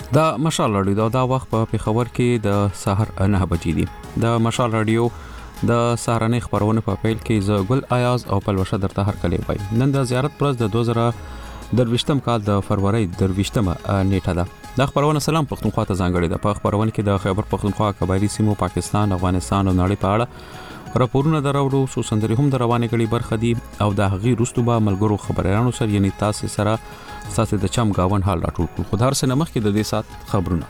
د مشال رادیو دا وخت په پیښور کې د سحر 9 بجې دي. د مشال رادیو د سهارنۍ خبرونه په پیل کې ز ګل آیاز او پلوشه درته هر کلی وای. نن د زیارت پرز د 2023م کال د فروری 23مه نیټه ده. د خبرونه سلام پښتونخوا ته ځانګړي ده. په خبرونه کې د خیبر پښتونخوا قبایلی سیمو پاکستان، افغانستان او نړۍ په اړه راپورونه دراوړو، سو سندري هم د روانې غړي برخه دي او د هغې وروسته به ملګرو خبريالانو سره یعنی تاسو سره د چم گاون حال راټول کړو. خو هر څه نمخ کې د دې سات خبرونه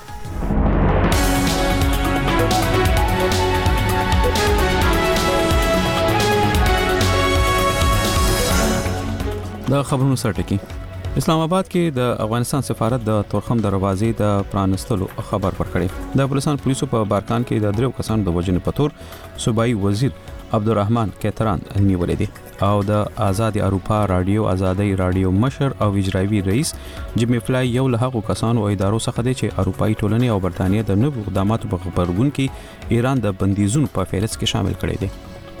د خبرونو سره ټکی. اسلام آباد کې د افغانستان سفارت د تورخم دروازې د پرانستلو خبر ورکړي. د پولیسو په بارکان کې د 3 کسانو د وژنې په تور صوبایي وزیر عبدالرحمن کتران نیولې دي او د آزاد اروپا رادیو آزادۍ رادیو مشر او اجرایي رئیس جیمی فلای یو له هغو کسانو او ادارو څخه دی چې اروپאי ټولنې او برتانیې د نوو اقداماتو په خبرګون کې ایران د بندیزونو په فهرست کې شامل کړي دي.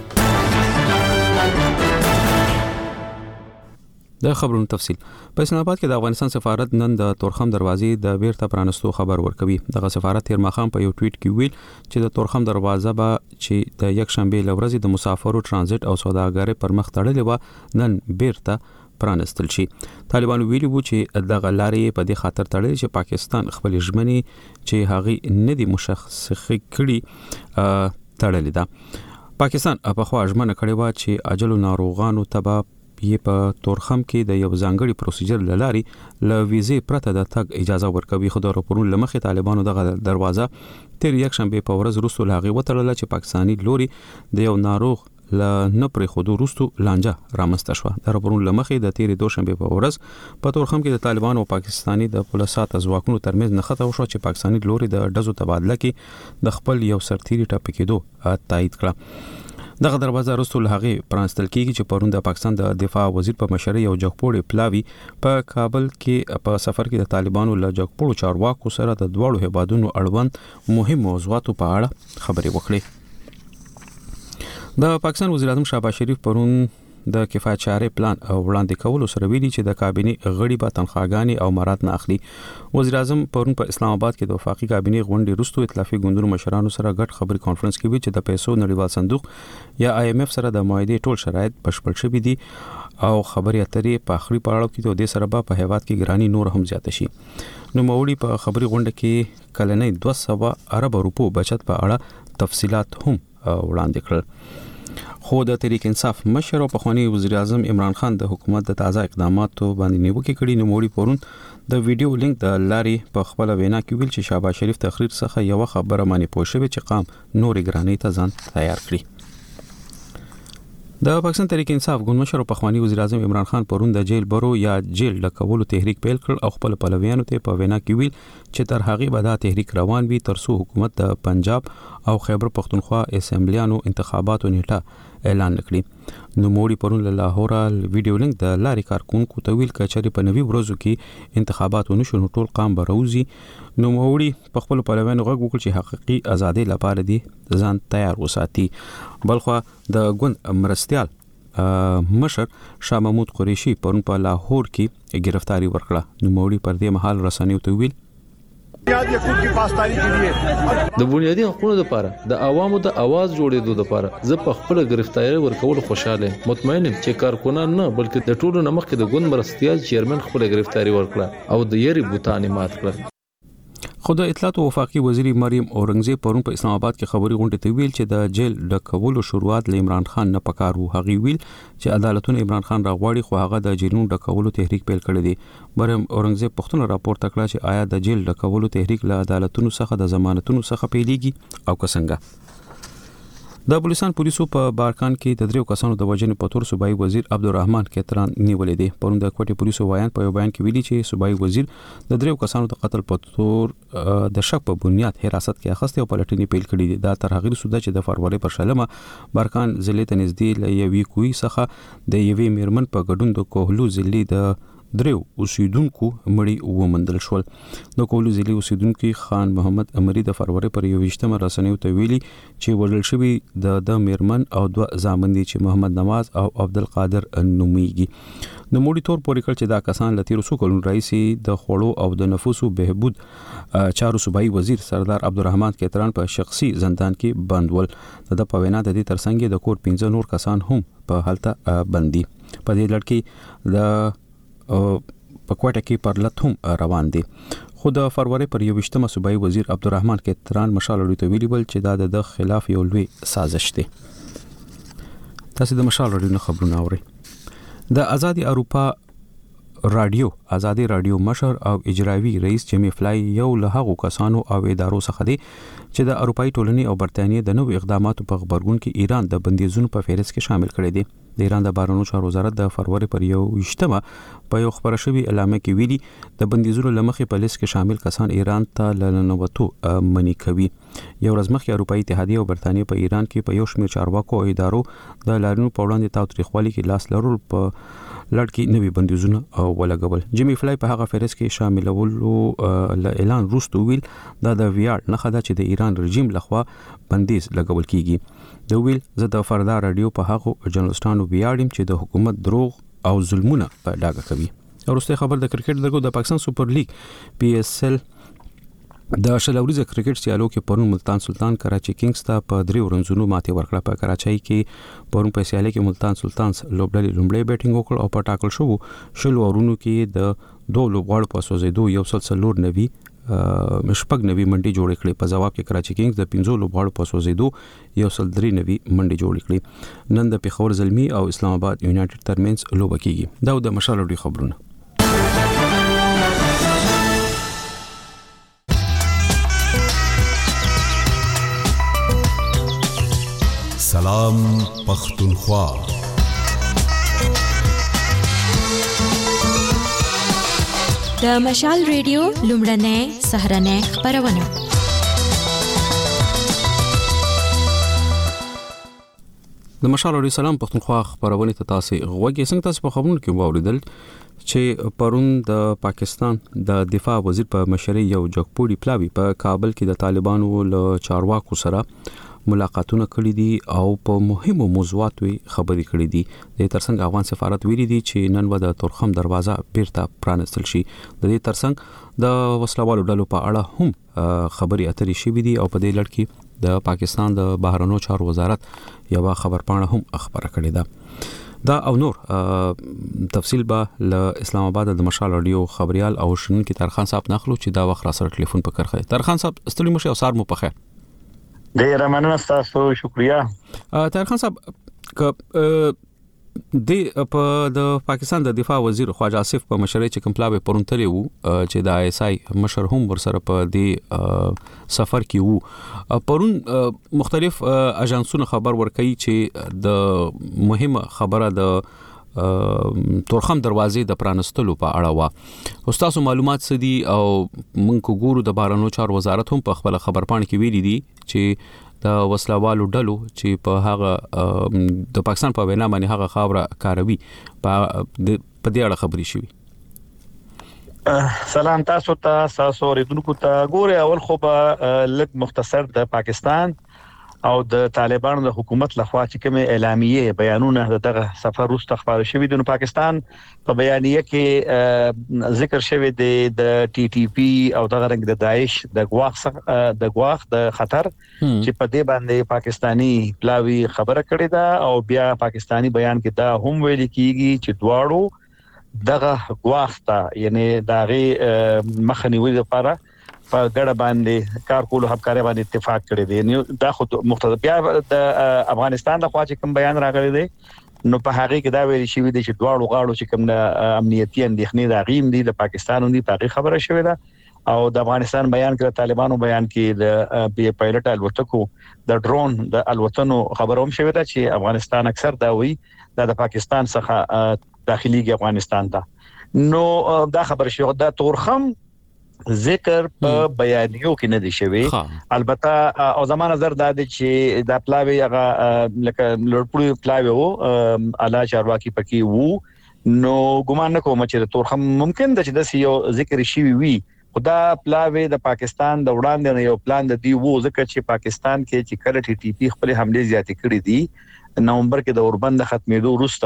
د خبرونو تفصیل. په اسلام آباد کې د افغانستان سفارت نن د تورخم دروازې د بیرته پرانستو خبر ورکوي. دغه سفارت تیر ماښام په یو ټویټ کې ویل چې د تورخم دروازه به چې د یک شنبه لورځ د مسافرو ترانزیت او سوداګرۍ پر مخ تړلې و نن بیرته پرانستل شي. طالبان ویلي وو چې دغه لارې په دې خاطر تړلې چې پاکستان خپل ژمنې چې هغه ندي مشخصه کړي تړلې ده. پاکستان په خوا ژمنه کړې و چې اجل ناروغانو تبا یې په تورخم کې د یو ځانګړي پروسیجر لاري ل ویزې پرته د تګ اجازه ورکوي. خو د راپورونو لمخې طالبانو دغه دروازه تیر یک شنبه په ورځ وروسته لاغي وتړله چې پاکستاني لوري د یو ناروغ ل نه پرې خودو وروسته لانجه رامسته شو. د راپورونو لمخې د تیر دوشنبه په ورځ په تورخم کې د طالبانو او پاکستاني د پولیسات ځواکونو ترمنځ نښته وشو چې پاکستاني لوري د ډزو تبادله کې د خپل یو سرتيري ټاپه کېدو تایید کړه. دغه دروازه رسول هغه پرانستل کیږي چې پرون د پاکستان د دفاع وزیر په مشرۍ یو جګپوړی پلاوی په کابل کې په سفر کې د طالبانو له جګپوړو چارواکو سره د دوړو هیوادونو اړوند مهم موضوعاتو په اړه خبرې وکړي. د پاکستان وزیر اعظم شهباز شریف پرون د کفایت چارې پلان وړاندې کولو سره ویلي چې د کابینې غړي به تنخواګانې او مراد نه اخلي. وزیر اعظم پرون په اسلام آباد کې د وفاقي کابینې غونډې وروسته ائتلافي ګوندونو مشرانو سره ګډ خبري کانفرنس کې وی چې د پیسو نړیوال صندوق یا IMF سره د معاهدې ټول شرایط بشپړ شوي دي او خبري اترې په اخري پړاو کې د سره په هیواد کې ګرانی نور هم زیات شي. نو موري په خبري غونډه کې کلنۍ 200 ارب روپو بچت په اړه تفصيلات هم وړاندې کړل. خو د تحریک انصاف مشر او پخوانی وزیر اعظم عمران خان د حکومت د تازه اقداماتو باندې نیوکه کړې. نو موري پرون د ویډیو لینک د لاري په خپل وینا کې ویل چې شهباز شریف تقریر څخه یو خبره مانی پوښوي چې قام نور ګرانی ته ځان تیار کړي. د پاکستان تحریک انصاف ګوند مشر او پخوانی وزیر اعظم عمران خان پرون د جیل برو یا جیل ډکولو تحریک پیل کړ او خپل پلویانو ته په وینا کې ویل چې تر هغه به دا تحریک روان وي ترڅو حکومت د پنجاب او خیبر پختونخوا اسمبلیانو انتخاباتو نیټه اعلان کړي. نو موري پرون له لاهور ویډیو لینک د لاري کارکونکو ته ویل کچري په نوي ورځو کې انتخابات ونشو نو ټول قام بروزي. نو موري په خپل پلویانو غږ وکړ چې حقيقي ازادي لپاره دي ځان تیار وساتي. بلخو د ګوند مرستيال مشر شاه محمود قریشي پرون په لاهور کې گرفتاری ورکړه. نو موري پر دې مهال رسنیو ته ویل د بنیادي حقوقو لپاره د عوامو د आवाज جوړېدو لپاره زه په خپل گرفتاری ورکول خوشاله مطمئن چې کارکونان نه بلکې د ټولو نمخ کې د ګوند مرستيال چیرمن خپل گرفتاری ورکړه او د یری بوتانی مات کړ. خود اطلاعات وفاقي وزیر مریم اورنګزیب پرون په اسلام آباد کې خبري غونډه ته ویل چې د جیل ډکولو شروعات له عمران خان نه پکار وو. هغه ویل چې عدالتونه عمران خان راغواړي خو هغه د جیلونو ډکولو تحریک پیل کړی دی. مریم اورنګزیب پښتون راپورته کړ چې آیا د جیل ډکولو تحریک له عدالتونو څخه د ضمانتونو څخه پیلېږي او څنګه. د پولیسو په بارکان کې د 3 کسانو د وژنې په تور صوبایي وزیر عبدالرحمن کتران نیولې دي. پرون د کوټي پولیسو وایي په یو بیان کې ویلي چې صوبایي وزیر د 3 کسانو د قتل په تور د شک په بنیاد حراست کې اخیسته او پلټنې پیل کړې دي. دا تر هغه سوده چې د فروری پر شلمه بارکان ضلع ته نږدې ل یوې کوی څخه د یوې میرمن په ګډون د کوهلو ضلع د 3 اوسیدونکو مړی ومندل شول. د کوهلو ضلع اوسیدونکو خان محمد امری د فروری پر 28مه رسنیو ته ویلي چې وژل شوی د میرمن او 2 زامن دي چې محمد نواز او عبدالقادر نومیږي. د موډي تور پورې کړ چې دا کسان لتیر سو کولون رئیس د خوړو او د نفوسو بهبود چارو صوبایي وزیر سردار عبدالرحمن کیتران په شخصي زندان کې بندول. د په وینا د دې ترڅنګ د کور 15 نور کسان هم په حالت بندي. په دې لړ کې د په کوټه کې پر لټ هم روان دي. خو د فروری پر 21مه صوبایي وزیر عبدالرحمن کیتران مشال لري ویلي بل چې دا د خلاف یو لوی سازش دی. تاسو د مشال لري خبرونه اورئ. د آزادي اروپا آزادي رادیو مشر او اجرایي رئیس جیمی فلای یو له هغو کسانو او ادارو څخه دی چې د اروپאי ټولنې او برتانیې د نوو اقداماتو په خبرګون کې ایران د بندیزونو په فهرست کې شامل کړي دي. د ایران د بهرنیو چارو وزارت د فروری پر 21مه په یو خبره شوی اعلامیه کې ویلي د بندیزونو لمخې په لیست کې شامل کسان ایران ته لننوتو منی کوي. یو ورځ مخکې اروپאי اتحادیه او برتانیې په ایران کې په یو شمېر چارواکو او ادارو د لارینو په وړاندې تاوتریخوالي کې لاس لرل په لړ کې نوي بندیزونه ولګول. جیمی فلای په هغه فهرست کې شاملولو اعلان وروسته ویل دا د ویاړ نښه ده چې د ایران رژیم لخوا بندیز لګول کیږي. د ویل زه د فردا رادیو په هغه جرنالستانو ویاړم چې د حکومت دروغ او ظلمونه په ډاګه کوي. ورسته خبر د کرکټ درګو د پاکستان سپر لیګ PSL د شلوريزه کرکټ سیالو کې پرون ملتان سلطان کراچي کینګز ته په 3 رنزونو ماتې ورکړه. په کراچي کې پرون په سیالي کې ملتان سلطانز لوبډلې لومړی بیټینګ وکړ او په ټاکل شو شلو ورونو کې د 2 لوبغاړو په سوزیدو یو سلسلور نوي شپږ نوي منډي جوړ کړي. په جواب کې کراچي کینګز د 15 لوبغاړو په سوزیدو یو سل 3 نوي منډي جوړ کړي. نن د پیښور زلمی او اسلام آباد یونایټډ ترمنځ لوب کیږي. دا د مشال لري خبرونه. سلام پختونخوا. د مشال ریډیو لومړنۍ سهرنۍ خبرونه. د مشال ریډیو سلام پختونخوا خبرونه ته تاسو غوږی څنګه تاسو په خبرونو کې واوریدل چې پرون د پاکستان د دفاع وزیر په مشرۍ یو جګپوړي پلاوی په کابل کې د طالبانو له چارواکو سره ملاقاتونه کړي دي او په مهمو موضوعاتو خبرې کړي دي. د ترڅنګ افغان سفارت ویلي دي چې نن و د تورخم دروازه بیرته پرانستل شي. د دې ترڅنګ د وسلوالو ډلو په اړه هم خبرې اترې شوې دي او په دې لړ کې د پاکستان د بهرنیو چارو وزارت یو خبرپاڼه هم خبره کړې ده. دا او نور تفصیل به له اسلام آباد د مشال رادیو خبريال او شنن کې ترخان صاحب نخلو چې دا وخت را سره ټلیفون په کرخه. ترخان صاحب ستړي مشه او سار مو په خیر. ډیر مننه تاسو شکریا. ترخان صاحب د پاکستان د دفاع وزیر خواجه آصف په مشرۍ چې کمپلاوي پرونتلې وو چې د ISI مشر هم ورسره په دې سفر کې وو. پرون مختلف اژانسونو خبر ورکړي چې د مهمه خبره د تورخم دروازې د پرانستلو په اړه وا. استاسو معلومات سدي او منکو ګورو د بهرنیو چارو وزارت هم په خپل خبرپاڼه کې ویلي دي چې د وسلوالو ډلو چې په هغه د پاکستان په وینا باندې هغه خبره کاروي په دې اړه خبري شوی. سلام تاسو ته ریدونکو ته ګوره. اول خو به لږ مختصر د پاکستان او د طالبانو د حکومت لخوا چې کوم اعلامیه بیانونه دغه سفر وروسته خبر شوی د پاکستان په بیانیه کې ذکر شوی د TTP او دغه رنګ د داعش د غواخ د خطر چې په دې باندې پاکستانی پلاوی خبره کړې ده او بیا پاکستانی بیان کې دا هم ویل کیږي چې دواړو دغه غواخ ته یعنی دغه مخنیوي لپاره په ګډه باندې کار کولو همکاري باندې اتفاق کړی دی. دا خو مختلف بیا د افغانستان د خوا چې کوم بیان راغلی دی نو په هغه کې دا ویل شوی دی چې دواړو غاړو چې کوم امنیتي اندېښنې دا غیم دي د پاکستان دی په خبره شوی ده او د افغانستان بیان کې طالبانو بیان کې د بي پایلټ الوتکو د ډرون د الوتنو خبروم شوی ده چې افغانستان اکثر دا وی د پاکستان څخه داخليږي افغانستان ته. نو دا خبر شوی دا تورخم ذکر په بیانیو کې نه دي شوی. البته او زمانه نظر دا دي چې دا پلاوی هغه لکه لړپړی پلاوی وو اعلی چارواکي پکې وو نو ګمان نه کوم چې تورخم ممکن د چې د یو ذکر شي وي. خدا پلاوی د پاکستان د وړاندې یو پلان د دی وو ځکه چې پاکستان کې چې کله TTP خپل حمله زیاتې کړې دي نومبر کې د اوربند ختمېدو وروسته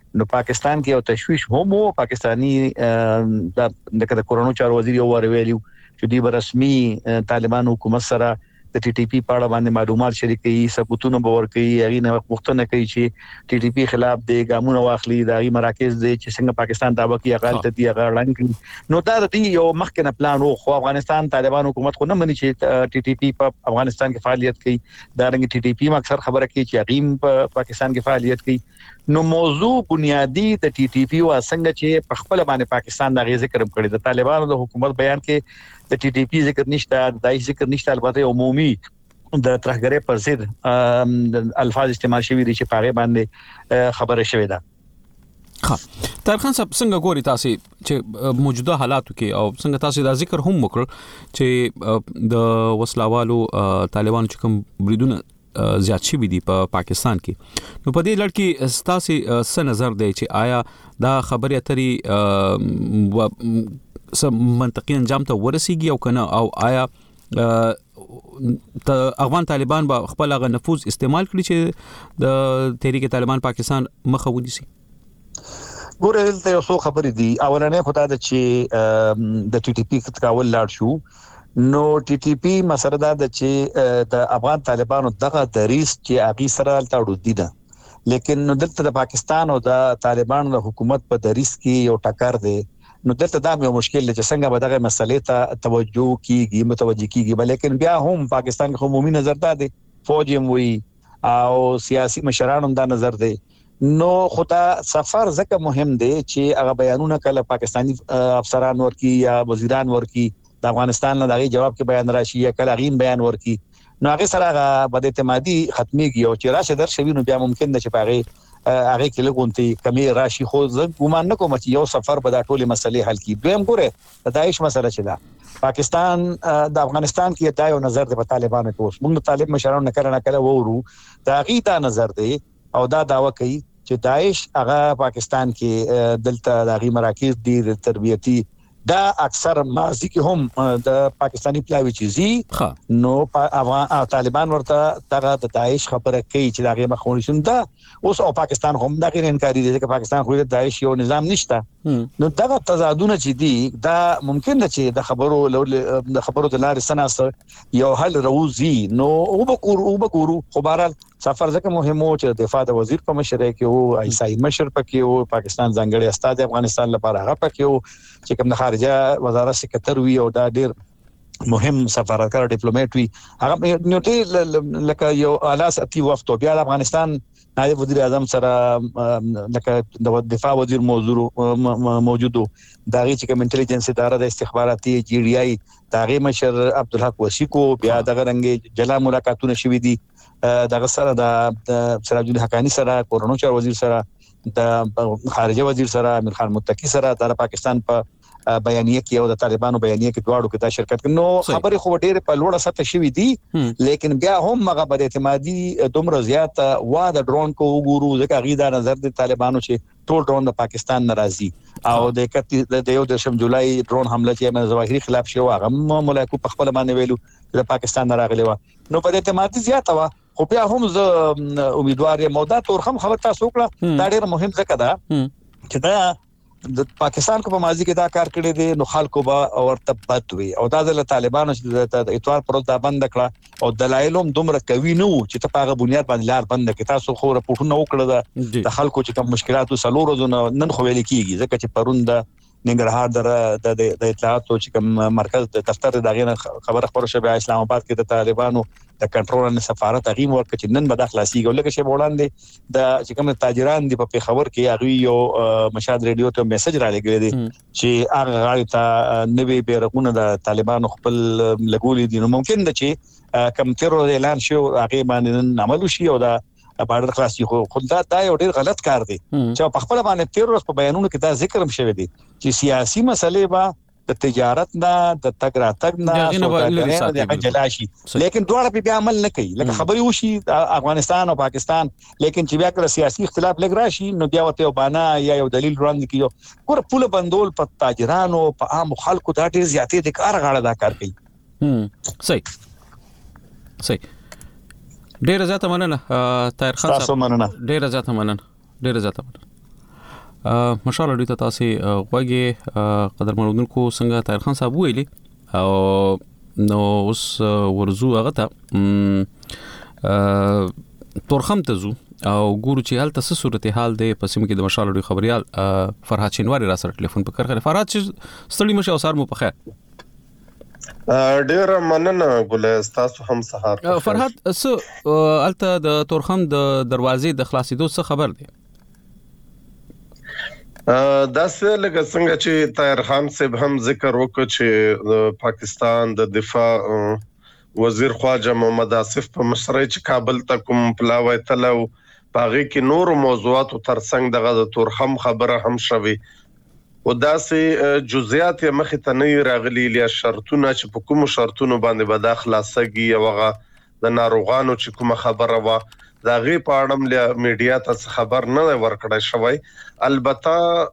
نو پاکستان کې یو تشويش هم وو پاکستانی د کورونو چارو وزیر یو ویلیو چې دی رسمي طالبان حکومت سره د ټي ټي پی په اړه باندې معلومات شریکي ثبوتونه باور کوي هغه نه وختونه کوي چې ټي ټي پی خلاف د ګامونو واخلي د مراکز د چې څنګه پاکستان داوا کوي هغه ته دی هغه لنګ نو دا د یو مخکنه پلان وو خو افغانستان طالبان حکومت خو نه مني چې ټي ټي پی په افغانستان کې فعالیت کوي دا رنګ ټي ټي پی مکسر خبره کوي چې هغه په پاکستان کې فعالیت کوي نو موضوع بنیادی د ټي ټي پی او څنګه چې په خپل باندې پاکستان د ذکر کړی د طالبانو د حکومت بیان کې د ټي ټي پی ذکر نشته د ذکر نشته البته عمومي د ترهګرۍ پر ضد الفاظ استعمال شوی دي چې پاره باندې خبره شوی ده. طاهر خان صاحب څنګه ګوري تاسو چې موجوده حالاتو کې او څنګه تاسو دا ذکر هم وکړ چې د وسلوالو طالبانو چې کوم بریدونه زیات شي دي په پاکستان کې نو په دې لړ کې ستاسو څه نظر دی چې آیا دا خبرې اترې سم منطقي انجام ته ورسیږي او کنه او آیا افغان طالبان به خپل غ نفوذ استعمال کړي چې د تحریک طالبان پاکستان مخه ونیسي؟ ګوره دلته یو څو خبرې دي. اولنې خو دا ده چې د ټي ټي پی تکاول لاړ شو نو ټي ټي پی مسله دا ده چې د افغان طالبانو دغه دریس چې اغي سره تړو دي ده لیکن نو دلته د پاکستان او د طالبانو د حکومت په دریس کې یو ټکر دی نو دلته دا یو مشکل دی چې څنګه به دغه مسلې ته توجه کیږي متوجه کیږي بلکې بیا هم پاکستان کې عمومي نظر دا دی فوج هم وي او سیاسي مشرانو دا نظر دی نو خدا سفر زکه مهم دی چې هغه بیانونه کله پاکستانی افسران ورکی یا وزیران ورکی د افغانستان نه دغه جواب کې بیان راشي یا کله غین بیان ورکی نو هغه سره هغه بد اعتمادي ختميږي او چې راشه در شوی نو بیا ممکن ده چې هغه کې لګونتي کمی راشي خو زه ګومان نه کوم چې یو سفر به دا ټولې مسلې حل کړي. دویم ګوره د داعش مسله چې ده پاکستان د افغانستان کې دا یو نظر دی په طالبانو کې اوس موږ طالب مشرانو نه کله وورو دا غي دا نظر دی او دا داوا کوي چې داعش هغه پاکستان کې دلته د غي مراکز دي تربیتی دا اکثر ماضی کې هم د پاکستانی پلاوی چیزي نو افغان طالبان ورته دغه د داعش خبره کوي چې دغه مخاوني شون دا اوس او پاکستان هم دغه انکاري دي چې پاکستان خو د داعش یو نظام نشته نو دغه تضادونه چې دي دا ممکن ده چې د خبرو د لارې سناس یو حل روزي نو وبکورو خو بهرحال سفر ځکه مهم و چې دفاع د وزیر په مشرۍ کې او ایسای مشر پکې او پاکستان ځانګړي استاد افغانستان لپاره هغه پکې او چې کوم د خارجه وزارت سکرټر وی او دا ډیر مهم سفارتکار ډیپلوماټ وی هغه نو ته لکه یو الاس اتی وفد بیا د افغانستان نائب وزیر اعظم سره لکه د دفاع وزیر موجودو داغي چې کوم انټيليجنس اداره د استخباراتي جی ډي آی داغي مشر عبدالحق وسیکو بیا دغه رنګ جلا ملاقاتونه شوي دي دغه سره د سراج الحقانی سره کورونو چار وزیر سره د خارجه وزیر سره امیر خان متقی سره د پاکستان په بیانیه کې او د طالبانو بیانیه کې دواړو کې دا شرکت نو خبرې خو ډېر په لوړه سطح شوې دي لیکن بیا هم هغه بد اعتمادي دومره زیات وا د ډرون کو وګورو ځکه غیدا نظر د طالبانو چې ټول ډرون د پاکستان ناراضي او د یو د جولای ډرون حمله چې ظواهري خلاف شو هغه ملایکو په خپل باندې ویلو د پاکستان راغلی و نو په اعتمادي زیات و خو بیا هم زه امیدوار یم مودا تور خبر تاسو کړه دا ډېر مهم ځکه دا چې دا د پاکستان کو په ماضي کې دا کار کړی دی نو خلکو به ورته بد وي او دا د طالبانو چې د اتوار پر دا بند کړه او دلایلوم دومره کوي نو چې ته په بنیاد باندې لار بند کړه تاسو خو راپورټونه وکړه د خلکو چې کوم مشکلاتو سلور ورځې نن خو ویل کیږي ځکه چې پروند ننګرهار د اطلاعاتو چې کوم مرکز د دفتر دغه خبر خبره شوه اسلام آباد کې د طالبانو د کنټرول نه سفارت غیم ورک چې نن به داخلي ګولګه شی وړاندې د چې کوم تاجران دی په خبر کې هغه یو مشاد ریډیو ته میسج را لګی دی چې هغه غاړي ته نوې بیرغونه د طالبانو خپل لګولې دي نو ممکن ده چې کم تیرو اعلان شو هغه باندې عمل شي او دا بارډر خلاصي خو دا یو ډیر غلط کار دی چې په خپل باندې تیرو په بیانونو کې دا ذکر هم شوی دی چې سیاسي مسلې به د تجارت نه د تګ راتګ نه د جلاشي لیکن دواړه په عمل نه کوي لکه خبري وشي افغانستان او پاکستان لیکن چې بیا کله سیاسي اختلاف لګ راشي نو بیا ورته بانا یا یو دلیل وړاندې کیو ګور پوله بندول په تاجرانو په عام خلکو دا ډیر زیاتې د کار غاړه دا کار کوي صحیح ډیر زیاته مننه طاهر خان صاحب ډیر زیاته مننه مشال اړیته تاسو غوږی قدر مندونکو څنګه طاهر خان صاحب ویلي او نو اوس ورزو هغه ته تورخم ته زو او ګورو چې حالت څه صورتحال دی په سیمه کې د مشال اړیو خبريال فرحات شینواری را سره ټلیفون په کار فرحات چې ستړي مشه او سار مو په خیر ډیر مننه ګل تاسو هم سهار فرحات څه الته د تورخم د دروازې د خلاصېدو څه خبر دی دا څه لکه څنګه چې طاهر خان صاحب هم ذکر وکړ چې پاکستان د دفاع وزیر خواجه محمد آصف په مشرۍ چې کابل ته کوم پلاوی تلو باغې کې نور موضوعات ترڅنګ دغه تورخم خبره هم شوي او داسې جزئیات مخې ته نه راغلي لیا شرطونه چې په کوم شرطونو باندې به داخلاسګي او هغه د ناروغانو چې کوم خبره وا دا غي پاړم له میډیا ته خبر نه ورکړای شوی البته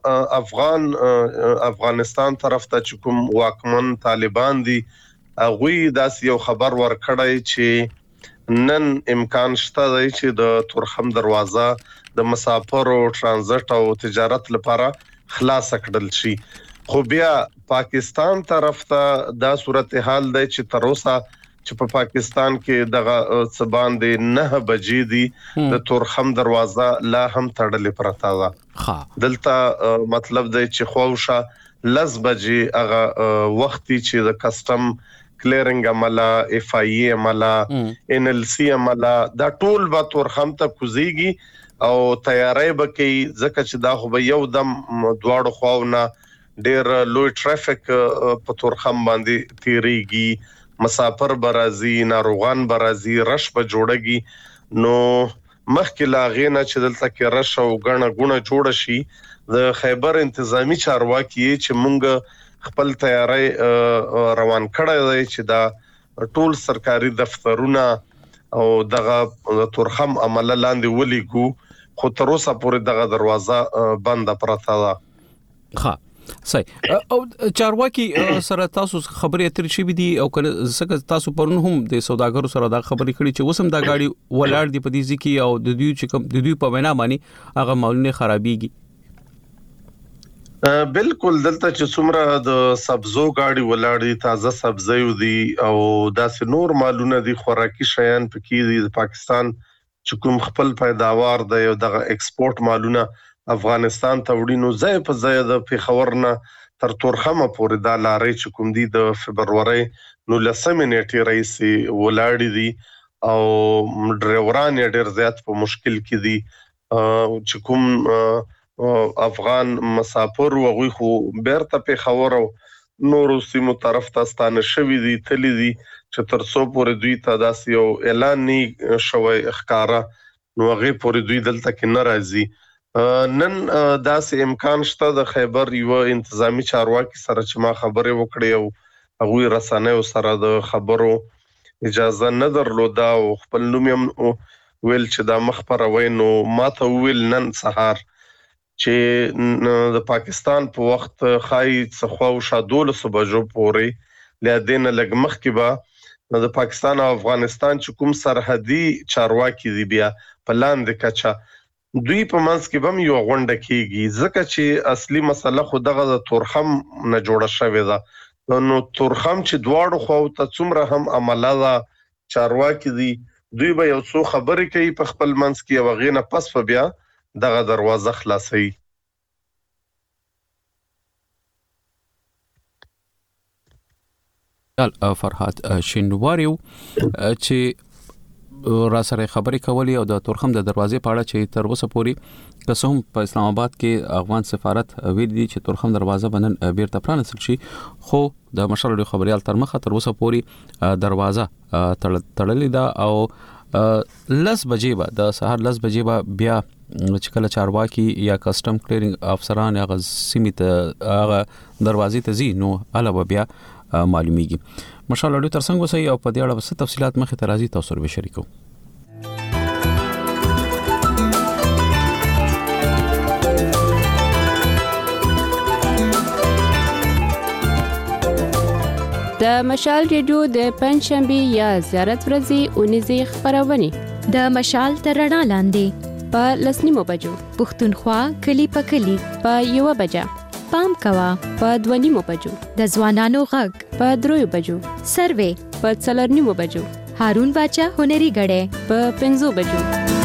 افغانستان طرف ته چې کوم واکمن طالبان دي غوی داس یو خبر ورکړای چې نن امکان شته چې د تورخم دروازه د مسافرو ترانزیت او تجارت لپاره خلاص کړل شي خو بیا پاکستان طرف ته دا صورتحال دی چې تر اوسه چې په پاکستان کې دغه سبان دي 9 بجې دي د تورخم دروازه لا هم تړلې پرتا ده دلته مطلب دی چې خوښه لز بجې هغه وخت چې د کسٹم کلیرنګ عمله اف ای عمله ان ال سی عمله دا ټول به تورخم ته کوزيږي او تیاری بکې ځکه چې دا خو به یو دم دواړو خواونه ډېر لوی ټرافیک په تورخم باندې تیریږي مسافر برازي ناروغان برازي رش په جوړږي نو مخکې لاغینه چې دلته کې رش او غنه غونه جوړ شي د خیبر انتظامی چارواکي چې مونږ خپل تیاری روان کړی دی چې دا ټول سرکاري دفترونه او دغه تورخم عمل لاندې ولېګو خو تر اوسه پورې دغه دروازه بنده پرته ده صحیح او چارواکي سره تاسو خبرې اترې شي دي او څنګه تاسو پرون هم د سوداګرو سره دا خبرې کړې چې وسم دا گاډي ولاړ دي په دې ځکه او د دوی چې کوم د دوی په وینا باندې هغه مالونه خرابيږي بالکل دلته چې څومره د سبزو گاډي ولاړ دي تازه سبزي دي او داسې نور مالونه دي خوراکي شیان پکې دي د پاکستان چې کوم خپل پیداوار دی او دغه ایکسپورت مالونه افغانستان ته وړینو ځای په ځای د پیښور نه تر تورخم پورې دا لارې چې کوم دي د فبرवरी 19 نیټه رئیسي ولاړې دي او ډرایوران ډېر زیات په مشکل کې دي چې کوم افغان مسافر وغوي خو بیرته پیښور او نورو سیمو طرف ته ستانه شوی دي تللی دي چې تر څو پورې دوی ته داسې یو اعلان نه شوی ښکارا نو هغه پورې دوی دلته کې ناراضي نن داسې امکان شته د خیبر یو انتظامی چارواکي سره چې ما خبرې وکړې او هغه رسنیو سره د خبرو اجازه نه درلوده او خپل نوم ویل چې دا مخبروي نو ماته ویل نن سهار چې د پاکستان په وخت خای څخه او شادول صبحو پورې لادین لګمخ کې با د پاکستان او افغانستان چې کوم سرحدي چارواکي دی بیا پلان د کچا دوی په منځ کې بم یو غونډه کیږي ځکه چې اصلي مسله خو دغه د تورخم نه جوړه شوې ده نو تورخم چې دواړو خو ته څومره هم عمله چارواکي دي دوی به یو څو خبرې کوي په خپل منځ کې وغینه پس په بیا دغه دروازه خلاصي فرحات شینواری چې را سره خبرې کولې او د تورخم د دروازې په اړه چې تر اوسه پورې قسم په اسلام آباد کې افغان سفارت ویل دي چې تورخم دروازه بنن بیرته پرانستل شي خو د مشال خبريال تر مخه تر اوسه پورې دروازه تړلې ده او لس بجې به د سهار لس بجې به بیا چې کله چارواکي یا کسٹم کلیرینګ افسران یا سیمه هغه دروازې ته ځي نو علاوه بیا معلومیږي مشال اړیو ترڅنګ وسې او په دې اړه څه تفصيلات مخې ته راځي تاسو سره شریکو د مشال ریډیو د پنځشنبه یا زیارت ورځې اونیزه خبرونه د مشال تر رڼا لاندې په 10:00 بجو. پښتونخوا کلی په کلی په 1 بجه. پام کوا په 2:30 بجو. د ځوانانو غږ په 3 بجو. سروې په 4:30 بجو. هارون باچا هنري غړې په 5 بجو.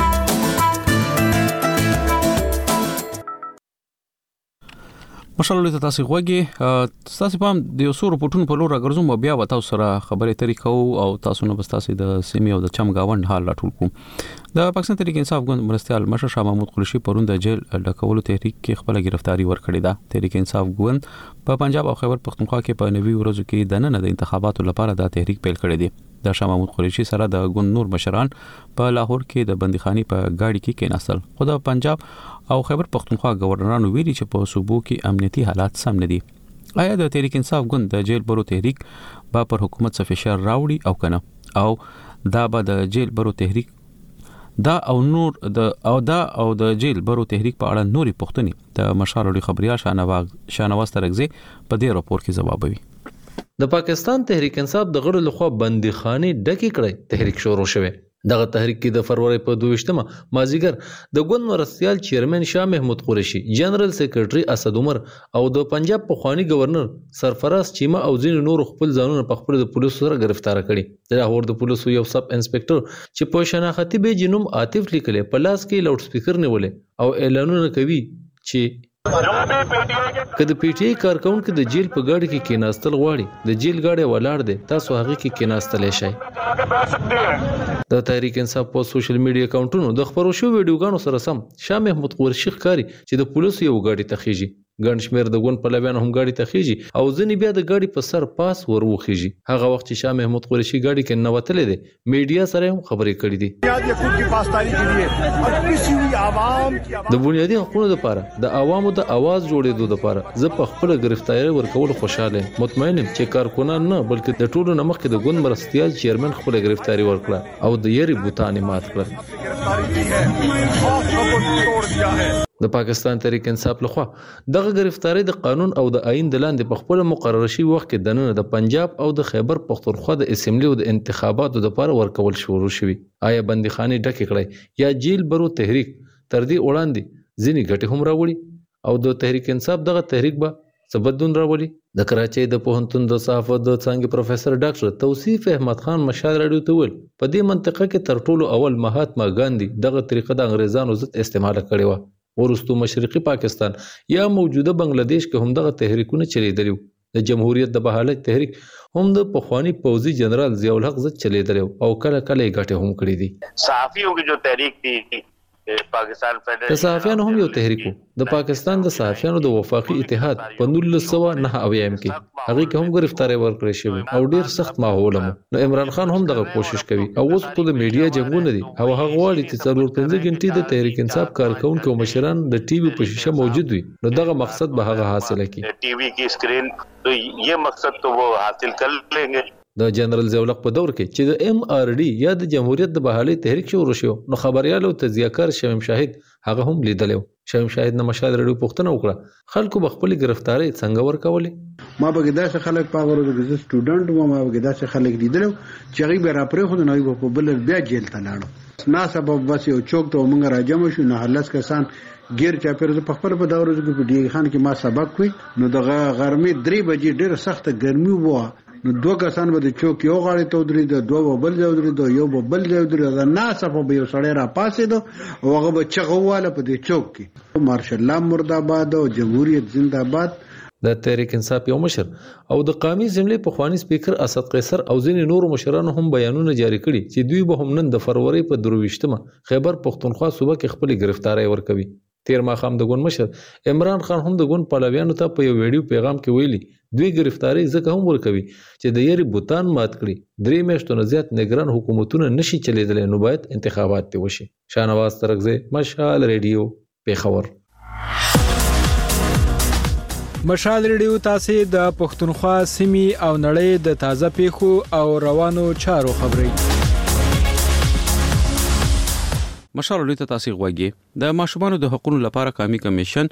مشالله تاسو غوږی تاسو په د یو سورو پټون په لور راګرځم بیا و تاسو سره خبرې طریقو او تاسو نو بس تاسو د سیمې او د چمګاوند حال راټول کوم. د پاکستان تحریک انصاف ګوند مرستيال مشر شاه محمود قریشي پرون د جیل ډکولو تحریک کې خپل گرفتاری ورکړې ده. تحریک انصاف ګوند په پنجاب او خیبر پختونخوا کې په 90 ورځو کې د نن د انتخاباتو لپاره د تحریک پیل کړی دی. د شاه محمود قریشي سره د ګوند نور مشران په لاهور کې د بندیخاني په گاډي کې کېناستل. خو د پنجاب او خیبر پختونخوا گورنرانو ویلي چې په صوبو کې امنیتي حالات سم نه دي. آیا د تحریک انصاف ګوند د جیل برو تحریک با پر حکومت څخه فشار راوړي او کنه او دا به د جیل برو تحریک دا او د جیل برو تحریک په اړه نوري پښتني د مشالله خبريال شانواز ترغزي په دې راپور کې جوابوي. د پاکستان تحریک انصاف د غړو لخوا بندیخانه ډکې کړې تحریک شروع شوه. دغه تحریک کې د فروری په 22مه مازیګر د ګوند مرستيال چیرمن شاه محمود قریشي، جنرال سیکریټري اسد عمر او د پنجاب پخوانی گورنر سرفراز چیمه او ځین نور خپل ځانونه په خپل د پولیسو سره گرفتار کړي. د لاهور د پولیسو یو سب انسپکټر چې په شناختی به جنوم عاطف لیکلې په لاس کې لاوډ سپیکر نیولې او اعلانونه کوي چې کله پی ټی آی کارکونکو د جیل په گاډي کې کېناستل غواړي د جیل گاډي ولاړ دي تاسو هغه کې کېناستلې شئ. د تحریک انصاف په سوشل میډیا اکاونټونو د خبرو شو ویډیوګانو سره سم شاه محمود قریشي ښکاری چې د پولیسو یو گاډي تخیږي. ګڼ شمیر د ګوند پلویان هم گاډي تخیږي او ځنی بیا د گاډي په سر پاس وروخیږي. هغه وخت چې شاه محمود قریشي گاډي کې نوتلې دي میډیا سره هم خبرې کړې دي. د بنیادي حقوقو لپاره د عوامو د आवाज جوړېدو لپاره زه په خپل گرفتاری ورکول خوشاله مطمئن چې کارکونان نه بلکې د ټولو نمخ کې د ګوند مرستيال چیرمن خپل گرفتاری ورکړه او د یری بوتانی مات کړ. د پاکستان تحریک انصاف لخوا دغه گرفتاری د قانون او د آئین د لاندې په خپل مقرر شوی وخت کې د نن د پنجاب او د خیبر پختونخوا د اسمبلی او د انتخاباتو لپاره ورکول شروع شوی. آیا بندیخانه ډکې کړي یا جیل برو تحریک تر دې وړاندې ځینی ګټه هم راوړي او د تحریک انصاف دغه تحریک به سبدون راوړي. د کراچۍ د پوهنتون د صحافت د څانګې پروفیسور ډاکټر توصیف احمد خان مشال راډیو ته ویل په دې منطقه کې تر ټولو اول مهاتما ګاندھی دغه طریقه د انګریزانو ضد استعمال کړې و. ورستو مشرقي پاکستان یا موجوده بنگلاديش کې هم دغه تحریکونه چلیدل. د جمهوریت د بحالت تحریک هم د پخوانی پوځي جنرال ضیاء الحق ضد چلیدل او کله کله یې ګټه هم کړې دي. صحافیوں کی جو تحریک تھی پاکستان د صحافیانو هم یو تحریک د پاکستان د صحافیانو د وفاقي اتحاد په 1909 کې هغه کې هم گرفتاری ورکړې شوی او ډیر سخت ماحول مو. نو عمران خان هم دغه کوشش کوي او اوس په د میډیا جنگونه دي او هغه غواړي چې 4-5 غنټې د تحریک انصاف کارکونکو مشران د ټي وي په شیشه موجود وي. نو دغه مقصد به هغه حاصل کړي. ټي وي کی سکرین تو یہ مقصد تو وہ حاصل کر لیں گے. د جنرال ضیاء الحق په دور کې چې د ام ار ډي یا د جمهوریت د بحالي تحریک شروع شو نو خبريال او تذکر شمیم شاهد هغه هم لیدل. شمیم شاهد نه مشال رډیو پښتنه وکړه خلکو بخپل گرفتاری څنګه ورکولې. ما به داسې خلک په غوړو د سټوډنټ ما به داسې خلک لیدل چې هغه به را پرې خو نه په بل بیا جیل ته لاړو. نه سبب بس یو چوک ته مونږ راجم شو نه هلس کسان غیر چا پیر په خپل په دورو کې په ډی خان کې ما سبق کوي نو دغه غرمې 3 بجې ډېر سخت ګرمي وو. نو دوه کسان به د چوک یو غاړې ته ودرېد دوه بل ځای ودرېد یو بل ځای ودرېد نه صفه به یو سړی را پاسېد او هغه به چغواله په دې چوک کې مارشل الله مرداباد او جمهوریت زنده‌باد. د تحریک انصاف یو مشر او د قومي اسمبلی پخوانی سپیکر اسد قیصر او ځینې نورو مشرانو هم بیانونه جاری کړي چې دوی به هم نن د فروری په 23مه خیبر پختونخوا صوبه کې خپل گرفتاری ورکوي. تیر ماخام د ګوند مشر عمران خان هم د ګوند پلویانو ته په یو ویډیو پیغام کې ویلي دوی گرفتاری ځکه هم ورکوي چې د یری بوتان مات کړي 3 میاشتو نه زیات نگران حکومتونه نشي چلیدلی نو باید انتخابات ته وشي. شانواز ترغزی مشال ریډیو پیښور. مشال ریډیو تاسو د پښتونخوا سیمې او نړۍ د تازه پیښو او روانو چارو خبري مشال لوی ته تاسو غوږی د ماشومانو د حقوقو لپاره قومي کمیشن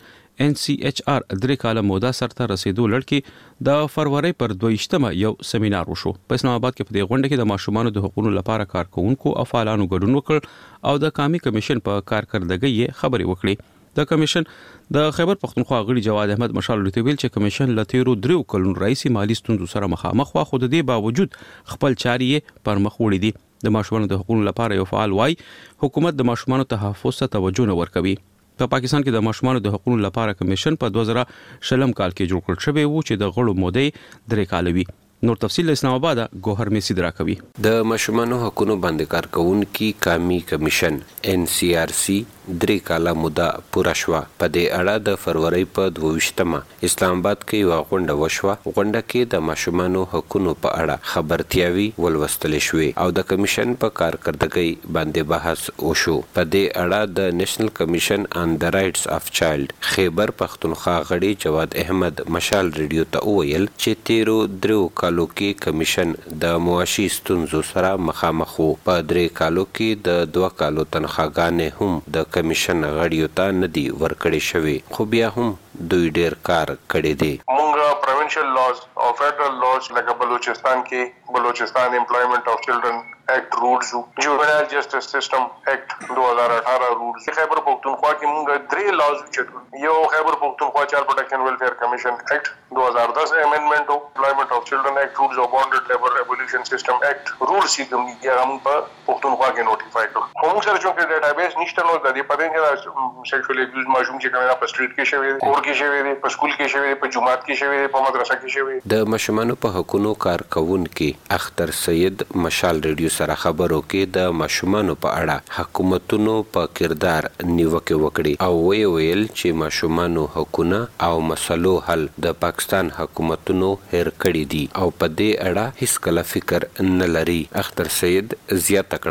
NCHR 3 کاله موده سرته رسیدو لړکی د فروری پر 22مه یو سیمینار وشو په اسلام آباد کې. په دې غونډه کې د ماشومانو د حقوقو لپاره کارکونکو او فعالانو ګډون وکړ او د قومي کمیشن په کارکردګۍ خبرې وکړې. د کمیشن د خیبر پختونخوا غړي جواد احمد مشال لوی ته ویل چې کمیشن لتیرو 3 کلونو رئیسي مالی ستونزو سره مخامخ و، خو د دې باوجود خپل چاري پر مخ وړي دي. د ماشومانو د حقوقو لپاره یو فعال وای حکومت د ماشومانو تحفظ ته توجه نه ورکوي. په پاکستان کې د ماشومانو د حقوقو لپاره کمیشن په 2000 کال کې جوړ کړل شوی و چې د غړو مودې 3 کال وي. نور تفصیل اسلام آباد گوهر میسی درا کوي. د ماشومانو حقوقو باندې کارکونکو قومي کمیشن NCRC 3 کاله موده پوره شو. په دې اړه د فروری په 22مه اسلام آباد کې یو غونډه وشوه. غونډه کې د ماشومانو حقوقو په اړه خبرتیاوي ولوستل شوې او د کمیشن په کارکردګۍ باندې بحث وشو. په دې اړه د نېشنل کمیشن آن د رائټس اف چایلډ خیبر پختونخوا غړي جواد احمد مشال ریډیو ته وویل چې تیرو 3 کالو کې کمیشن د معاشي ستونزو سره مخامخ وو. په 3 کالو کې د 2 کالو تنخواګانې هم د کمیشن غړیو ته ندي ورکړې شوی، خو بیا هم دوی ډیر کار کړی دی. مونږه پروینشل لاز او فیډرل لاز لکه بلوچستان کې بلوچستان امپلایمنٹ اف چلډرن ایکٹ رولز، جوونائل جسٹس سسٹم ایکٹ 2018 رولز. خیبر پختونخوا کې مونږ 3 لاز چټ یو خیبر پختونخوا چایلډ پروټیکشن ویلفیر کمیشن ایکٹ 2010 امندمنٹ امپلایمنٹ اف چلډرن ایکٹ رولز او بانډډ لیبر ایبولیشن سسٹم ایکٹ رولز چې هم په پختونخوا کې نوټیفای کړ. کوم سره چې ډیټابیس نشته نو د دې پدې چې سیکشوال ابیوز ماشوم چې کومه په سټریټ کې شوی کور کې شوی دی، په سکول کې شوی دی، په جماعت کې شوی دی، په مدرسه کې شوی. د ماشومانو په حقوقو کارکونکو اختر سید مشال ریډیو سره خبرو کې د ماشومانو په اړه حکومتونو په کردار نیوکه وکړي او ویل چې ماشومانو حقوقونه او مسلو حل د پاکستان حکومتونو هیر کړی دي او په دې اړه هیڅ کله فکر نه لري. اختر سید زیاته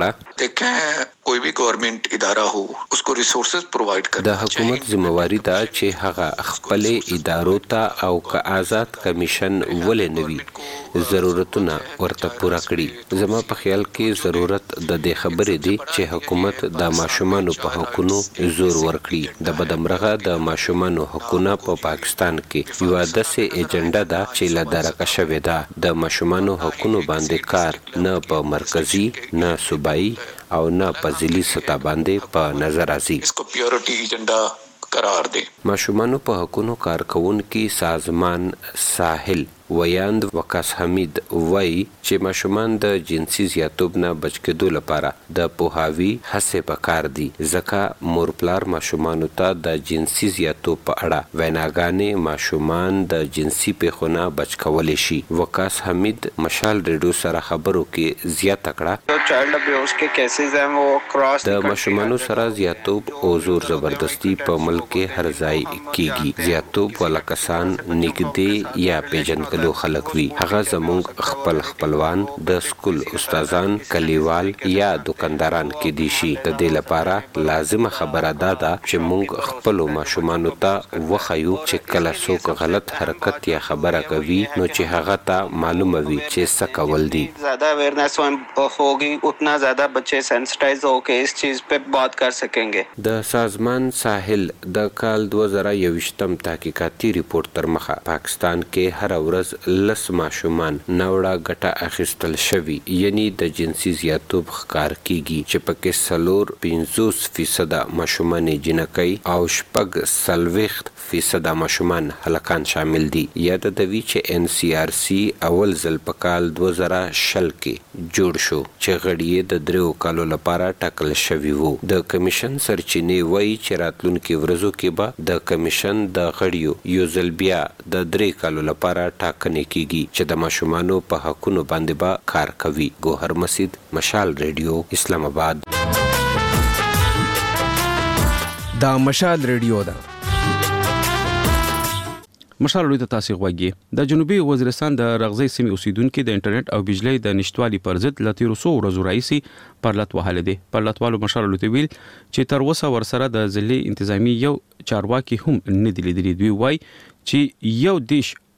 کړه کوئی بھی گورنمنٹ ادارہ ہو اس کو ریسورسز پرووائیڈ کرنا د حکومت ذمہواری ده چې هغه خپل ادارو ته او که آزاد کمیشن ولې نوي ضرورتونه ورته پوره کړي. زما په خیال کې ضرورت د دې خبرې دی چې حکومت د ماشومانو په حقوقو زور ورکړي. د بدمرغه د ماشومانو حقوقونه په پاکستان کې یو داسې ایجنډا ده چې لدارکه شوې ده. د ماشومانو حقوقو باندې کار نه په مرکزی نه صوبایي او نه په ځلي سطح باندې په نظر راځي. اس کو پیورټي ایجنډا قرار دي. ماشومانو په حقوقو کارکونکو سازمان ساحل ویاند وکاس حمید وای چې ماشومان د جنسي زیاتوب نه بچ کېدو لپاره د پوهاوی هڅې پکار دي، ځکه مور پلار ماشومانو ته د جنسي زیاتوب په اړه ویناګانې ماشومان د جنسي پیښو نه بچ کولی شي. وکاس حمید مشال ریډیو سره خبرو کې زیاته کړه چایلډ ابیوز کې کیسز هم او کراس د ماشومانو سره زیاتوب او زور زبردستی په ملک کې هر ځای کیږي. زیاتوب ولا کسان نږدې یا پیژندل خلک وي، هغه زموږ خپل خپلوان د سکول استادان کلیوال یا دکانداران کې دي شي. د دې لپاره لازمه خبره ده چې موږ خپل ماشومانو ته وخیو چې کله څوک غلط حرکت یا خبره کوي نو چې هغه ته معلومه وي چې څه کول دي. زیادہ اویئرنیس ہوگی اتنا زیادہ بچے سینسٹائز ہو کے اس چیز پہ بات کر سکیں گے. د سازمان ساحل د کال 2021 تحقیقاتي ریپورت تر مخه پاکستان کې هر ورځ لس ماشومان نوړه ګټه اخیستل شوی، یعنی د جنسي زیاتوب ښکار کیږي چې پکې 50% ماشومان جنکۍ او 40% ماشومان هلکان شامل دي. یاد دوی چې NCRC اول ځل په کال 2020 کې جوړ شو چې غړي د 3 کالو لپاره ټاکل شوی وو. د کمیشن سرچینې وایي چې راتلونکي ورځو کې به د کمیشن د غړیو یو ځل بیا د 3 کالو لپاره ټاکنې کیږي چې د ماشومانو په حقوقو باندې به کار کوي. گوهر مسجد مشال ریډیو اسلام آباد. دا مشال ریډیو ده. مشال لوی ته تاسو غوږی. د جنوبي وزیرستان د رغزي سیمې اوسیدونکو د انټرنیټ او بجلی د نشټوالي پر ضد لتیرو سو ورځو رئیسي پرلط وهاله دي. پرلطوالو مشال لوی ته ویل چې تر اوسه ورسره د ځلې انتظامی یو چارواکي هم نه دی لیدلی. دوی وای چې یو دیش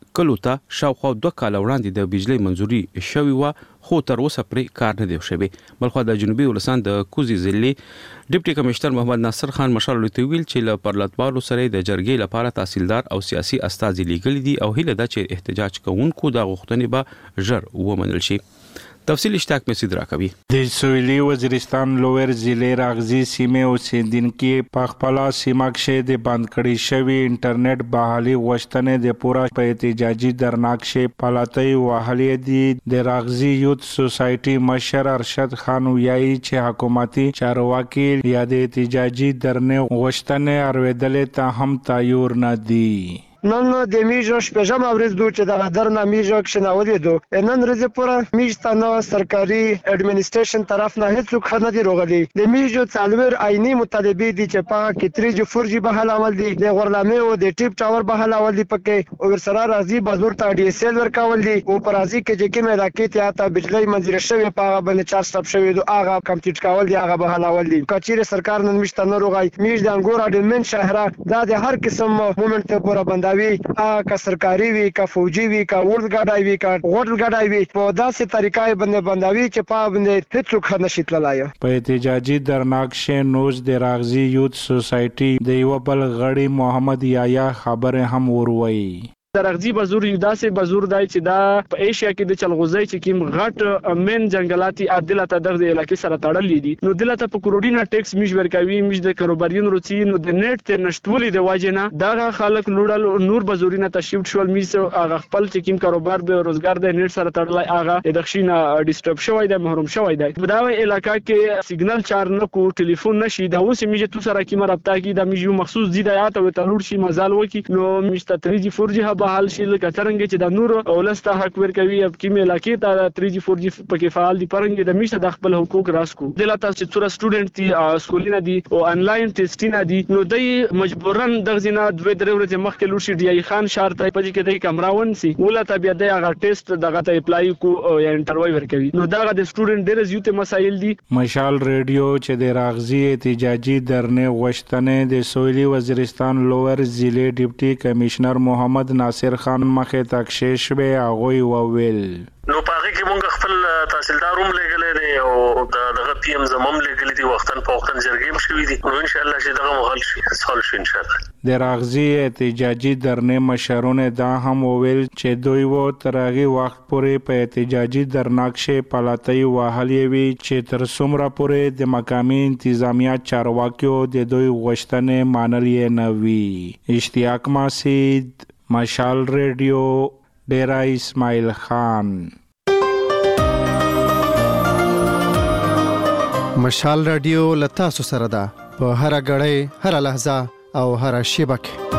کلو ته شاوخوا 2 کال وړاندې د بجلی منځوري شوی و خو تر اوسه پرې کار نه دی شوی. بلخو د جنوبي ولسان د کوزي ضلع ډیپټي کمشنر محمد ناصر خان مشال ویل چې له پرلطوالو سره د جرګې لپاره تحصیلدار او سیاسي استازي لیږلي دي او هیله ده چې احتجاج کوونکو د غوښتنې به ژر ومنل شي. تفصیل اشتاق مسعود راکوي. د سویلي وزیرستان لویر ضلع راغزي سیمه اوسیدونکو په خپل سیمه کې د بند کړي شوی انټرنیټ بحالي غوښتنې د پورا په احتجاجي درناک شي پالاتي وهلې دي. د راغزي یوت سوسایټي مشر ارشد خان ویایي چې حکومتي چارواکي یا د احتجاجي درنې غوښتنې اورېدلې ته هم تیار نه دي. نن د میجو شپږم ورځ دوی چې د درنه میجو کښناولې دو نن ورځ پورې میجتانه سرکاري اډمنستریشن طرف نه هیڅ خدمت دی روغلي. د میجو څلور عیني مطالبه دي چې په کې 3G 4G بحال عمل دي د غورلامه او د ټیپ ټاور بحال عمل دي پکې او ورسره راځي بازور ته DSL ورکول دي او پر راځي کې چې کومه علاقې ته اته بجلی منځره شوی په هغه باندې 4 سټاپ شوی دو هغه کمپلیټ کول دي هغه بحال عمل دي. کچېره سرکار نن میشتانه روغای میج د انګور اډمن شهره د هر قسم مومنت ته پورا بند کا سرکاري وی کا فوجي وی کا ورد ګډای وی کا هوټل ګډای وی په داسې طریقې باندې بندوي چې په باندې هیڅ څوک نشي تللای. په احتجاجي درناک شه نوز د راغزي یوت سوسایټي د یو بل غړي محمد یایا خبره هم وروي. درغزي بازور یو داسې بازور دی چې دا په ایشیا کې د چلغوزي چې کیم غټ مین جنگلاتي عدالت د علاقې سره تړلې دي نو دلته په کروڑینا ټیکس میش ورکوي میش د کاروباریون روچي نو د نیټ ته نشټولې د واجنه دا خلک لوړل نور بازورینه تشیفټ شول میش هغه خپل چې کیم کاروبار به روزګار د نیټ سره تړلای هغه د خښینه ډیسټرب شوی دی محروم شوی دی. دا علاقې کې سیګنال چار نه کو ټلیفون نشي دا اوس میش تو سره کیم رابطه کی دا میش مخصوص دي دا ته تلور شي مزال وکي نو میش ته 3G 4G بحال شي لکه څنګه چې د نور اولسته حق ورکوي اب کیمه علاقې ته 3G 4G پکې فعال دي پرنګ د میشته د خپل حقوق راسکو دلته چې څوره سټوډنټ دي سکولینه دي او انلاین ټیسټینه دي نو دای مجبورن دغزینه دوه درې ورځې مخکې لور شي دی خان شهر ته پدې کې د کمراون سي ولته بیا د هغه ټیسټ دغه ته اپلای کو یا انټرویو ورکوي نو دا د سټوډنټ ډېر زیاته مسایل دي. مشال ریډیو چې د راغزي احتجاجي درنې غوښتنې د سویلي وزیرستان لویر ضلع ډیپټي کمشنر محمد ناصر خان مخه تکشیش به هغه وویل. نو پاره کې مونږ خپل تحصیلدار هم لګلې دي او دغه پی ام زمم لګلې دي وختن په وختن جرګې شوې دي نو ان شاء الله چې دغه مغل شي حل شي ان شاء الله. د راغزي احتجاجي درنې مشرونه دا هم وویل چې دوی وو ترغه وخت پورې په احتجاجي درناک شي پالاتي وهلې وی چې تر څومره پورې د مقامي انتظامیه چارواکیو د دوی غوښتنې مانلې نه وی. اشتیاق مسعود مشال ریډیو ډیرا اسماعیل خان. مشال رادیو لتا سره ده په هر غړې هر لحظه او هر شیبه کې.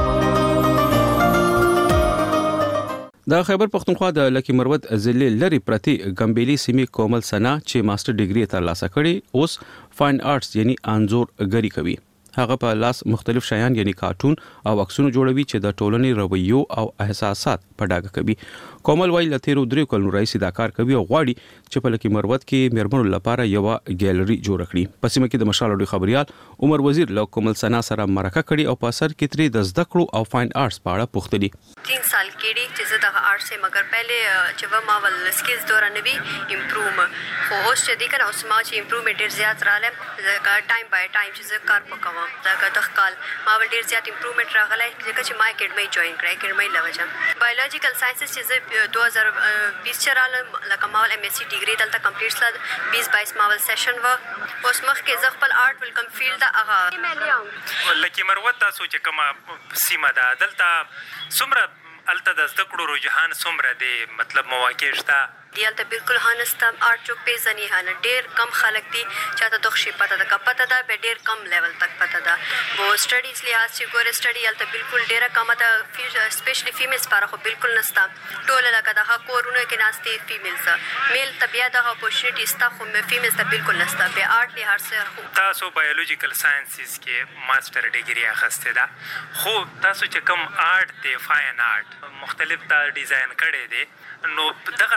د خیبر پختونخوا د لکی مروت ضلع لری پرتی ګمبيلي سیمې کومل سنا چې ماستر ډیګري ترلاسه کړي اوس فاین آرټس یعنی انزور ګری کوي. هغه په لاس مختلف شیان یعنی کارټون او عکسونه جوړوي چې د ټولنې رویو او احساسات په ډاګه کوي. کومل وایي لتیرو درې کلونو راځي دا کار کوي او غواړي چې په لکی مروت کې میرمنو لپاره یو ګیلری جوړ کړي. په سیمه کې د مشال اډو خبريال عمر وزیر له کومل سنا سره مرکه کړي او په اثر کې ترې د زده کړو او فاین آرټس په اړه پوښتني. 3 سال کې دي چې زه د آرټس مګر پہله چې ما ول سکلز دوران نوي امپروو خو اوس چې دي کنه اوس ما چې امپروومنت ډیر زیات رااله زه ټایم بای ټایم چې زه کار وکوم دا د خپل ما ول ډیر زیات امپروومنت راغلی چې ما اکیډمي جوائن کړی اکیډمي لوجم بایولوژیکل ساينسز چې 2020 چراله لکه ما ول ام اس سی ډیګري دلته کمپلیټ سل 2022 ما ول سیشن و اوس مخ کې زه خپل آرټ ویلکم فیلډ هغه لکه مروت تاسو چې کومه سیمه ده دلته څومره الته د زده کړو رجحان څومره دی مطلب مواقع شته دیالته بالکل هانسته آرټ چوک پیژنې هانه ډیر کم خلک دي چې ته دوخ شي پته ده پته ده به ډیر کم لیول تک پته ده وو سټډیز لحاظ چې ګور سټډي یالته بالکل ډیره کم ده سپیشلی فیمیلز لپاره خو بالکل نستا ټول لکه د کورونه کې ناشتي فیمیلز میل طبيعه د اپورچونټی ستا خو فیمیلز ته بالکل نستا به آرټ لحاظ سره تاسو بایولوژیکل ساينسز کې ماستر ډیګري اخسته ده خو تاسو چې کوم آرټ دی فاین آرټ مختلف تا ډیزاین کړي دي نو دغه شوق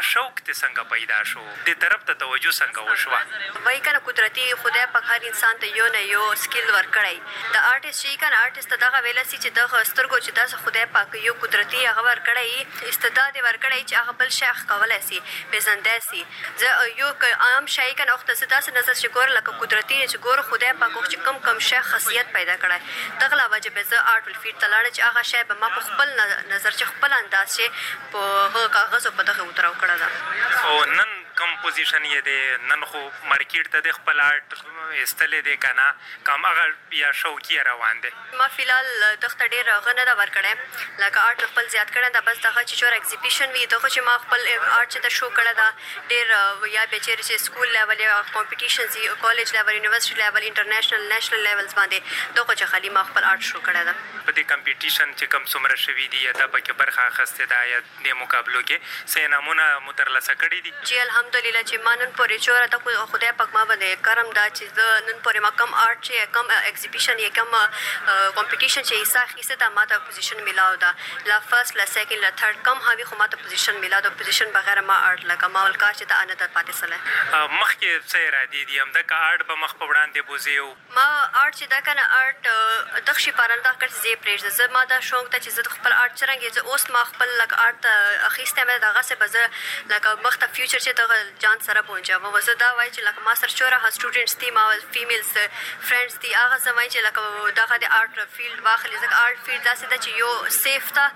نوښت څنګه پیدا شو دې طرف ته توجه څنګه وشوه وای کنه قدرتي خدای په هر انسان ته یو نه یو سکیل ورکړی د آرټیست چې کنه آرټیست دغه ویل سي چې د سترګو چې داسه خدای پاک یو قدرتي هغه ورکړی استعداد ورکړی چې هغه بل شیخ کولای سي پیژندای سي زه یو عام شای کنه وخت څه داسه نظر چې ګور لکه قدرتي چې ګور خدای پاک چې کم شیخ خاصیت پیدا کړی دغه واجب زه آرټ ول فیټ تلاړ چې هغه شی به ما په خپل نظر چې خپل انداز چې په کاغذ په دغه وتراو کړه دا او نن کمپوزیشن یې دی نن خو مارکیټ ته د خپل آرټ استلې دی کنه کوم هغه یا شوقي روان دی ما فلحال دغه ډیر غنه دا ورکړم لکه آرټ خپل زیات کړم دا بس دغه چې چور ایگزیبیشن وی دغه چې ما خپل آرټ چې د شو کړه دا ډیر یا بچیر چې سکول لیول یا کمپټیشنز کالج لیول یونیورسيټي لیول انټرنیشنل نېشنل لیولز باندې دغه چې خالي ما خپل آرټ شو کړه دا په دې کمپټیشن چې کوم څومره شوی دی یا د پکې برخه اخیسته دا یا د مقابلو کې څه نمونه مترلاسه کړی دي جی الحمدلله چې ما نن پورې چوره ته خدای پاک ما باندې کرم دا چې نن پورې ما کم آرټ چې کم ایگزیبیشن یا کم کمپټیشن چې ایسا خیسه ته ما ته پوزیشن ملاو دا لا فرست لا سیکنډ لا تھرد کم هاوی خو ما ته پوزیشن ملاو دا پوزیشن بغیر ما آرټ لکه ما ول کار چې ته ان د پاتې سره مخکې څه را دي هم د آرټ به مخ په وړاندې بوزیو ما آرټ چې دا کنه آرټ دغشي پرنده کړ زی پرېږ زه ما دا شوق ته چې زه خپل آرټ چرنګ زه اوس ما خپل لکه آرټ اخیسته مې دغه څه بزه لکه مخ ته فیوچر چې دغه جان سره پونجا وزه دا وای چې لکه ما سره چوره ها سټوډنټس دي ما فیمیلز فرندز دي هغه زمای چې لکه دغه د آرټ فیلډ واخلي ځکه آرټ فیلډ داسې ده چې یو سیف تا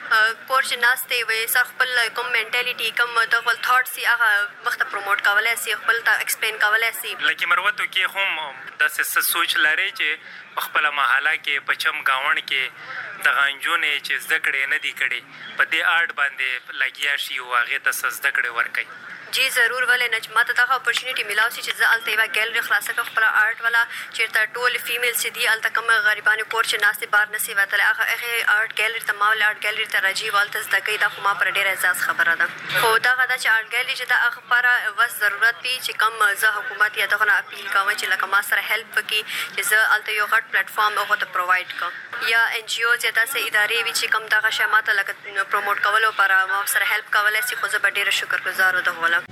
کور چې ناشته وي سر خپل کوم منټالیټي کوم دغه تھاټس یې هغه وخت پروموټ کولای شي خپل تا ایکسپلین کولای شي لکه مروتو کې هم د څه سوچ لري چې خپل محله کې پچم گاون کې د غنجونه چې زدکړې نه دی کړي په دې آرټ باندې لګیا شي او هغه ته زدکړې ورکړي جی ضرور ولې نه چې ماته دغه اپورچونټی ملاو شي چې زه الته یو ګیلری خلاصه کړم خپل آرټ والا چیرته ټول فیمیل چې دی الته کوم غریبانو کور چې ناشته بار نسی وتل هغه آرټ ګیلری ته ماول آرټ ګیلری ته راځي والته زده کوي دا خو ما پر ډیر احساس خبره ده خو دا غدا چې آرټ ګیلری چې دا خبره وس ضرورت وي چې کم زه حکومت یا دغه اپیل کوم چې لکه ما سره هیلپ وکړي چې زه الته یو غټ پلیټ فارم هغه ته پرووایډ کوم یا ان جی اوز یا داسې ادارې وي چې کم دغه شماته لکه پروموټ کولو پر ما سره هیلپ کولای شي خو زه ډیر شکرګزار ودغولم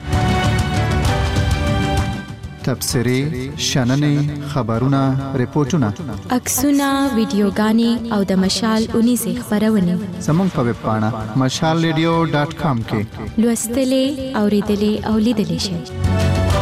تبصرې شننې خبرونه ریپورتونه عکسونه ویډیوګانې او د مشال 19 خبرونه زموږ په ویب پاڼه mashalradio.com کې لوستلې اوریدلې او لیدلې شئ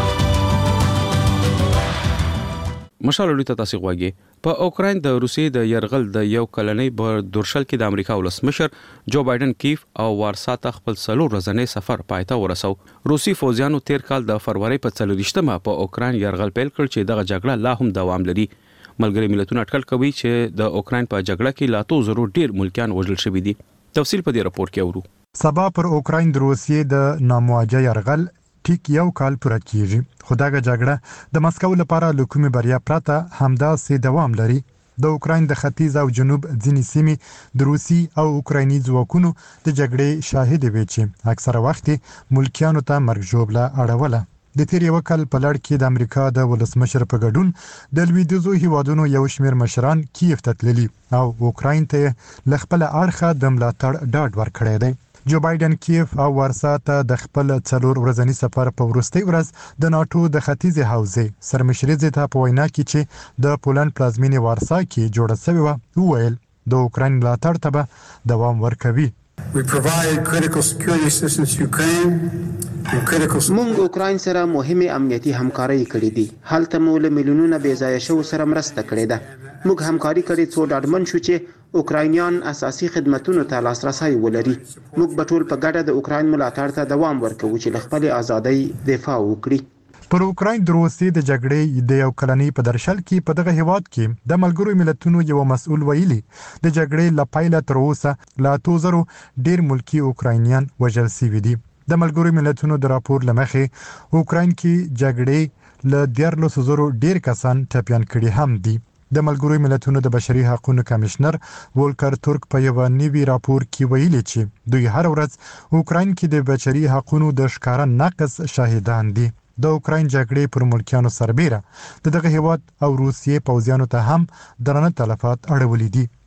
مشال لوی تاسو غواګي په اوکرين د روسي د يرغل د یو کلنۍ په دورشل کې د امریکا ولسمشر جو بایدن کیف او وارسا ته خپل څلور ورځې سفر پایته ورسو روسي فوجیانو تیر کال د فروری په 30مه په اوکرين يرغل پیل کړ چې دغه جګړه لا هم دوام لري ملګری ملتونه اټکل کوي چې د اوکرين په جګړه کې لا 200 ډیر ملکیان وژل شوي دي تفصیل په دې راپور کې اورو سبا پر اوکرين د روسیې د نامواجه يرغل ټیک یو کال پوره کیږي خو دغه جګړه د مسکو لپاره لکومي بریا پرته همداسې دوام لري د اوکرين د ختیځ او جنوب ځینې سیمې د روسي او اوکرایني ځواکونو د جګړې شاهد وي چې اکثره وخت ملکیانو ته مرګ ژوبله اړوله د تیر یو کال په لړ کې د امریکا د ولسمشر په ګډون د لویدیځو هیوادونو یو شمېر مشران کیف ته تللي او اوکراین ته ل خپل اړخه د ملاتړ ډاډ ورکړی دی جو بایدن کیف او وارسا ته د خپل څلور ورځنی سفر په وروستي ورځ د ناتو د ختیځ حوزې سرمشري ته په وینا کې چې د پولند پلازمینې وارسا کې جوړه شوې و ویل د اوکراین ملاتړ ته دوام ورکوي We provide critical security assistance to Ukraine and critical موږ اوکراین سره مهمه امنیتي همکاري کړې دي هلته مو له میلیونونو بې ځایه شو سره مرسته کړې ده موږ همکاري کړې څو ډاډمن شو چې اوکراینیان اساسي خدماتونو ته لاسرسي ولري موږ په ټول په ګډه د اوکراین ملاتړ ته دوام ورکوو چې له خپل ازادۍ دفاع وکړي پر اوکراین د روسي د جګړې د یو کلنۍ په درشل کې په دغه هیواد کې د ملګرو ملتونو یو مسؤل ویلي د جګړې لپاره تر اوسه لا 200 ډیر ملکی اوکراینیان وژل شوي دي د ملګرو ملتونو د راپور لمخې اوکراین کې جګړې ل 14,000 ډیر کسان ټپيان کړي هم دي د ملګرو ملتونو د بشري حقوقو کمشنر وولکر تورک په یو نوي راپور کې ویلي چې دوی هر ورځ اوکراین کې د بشري حقوقو د ښکارا نقض شاهدان دي د اوکراین جګړې پر ملکیانو سربېره دغه هیواد او روسیې پوځیانو ته هم درنه تلفات اړولې دي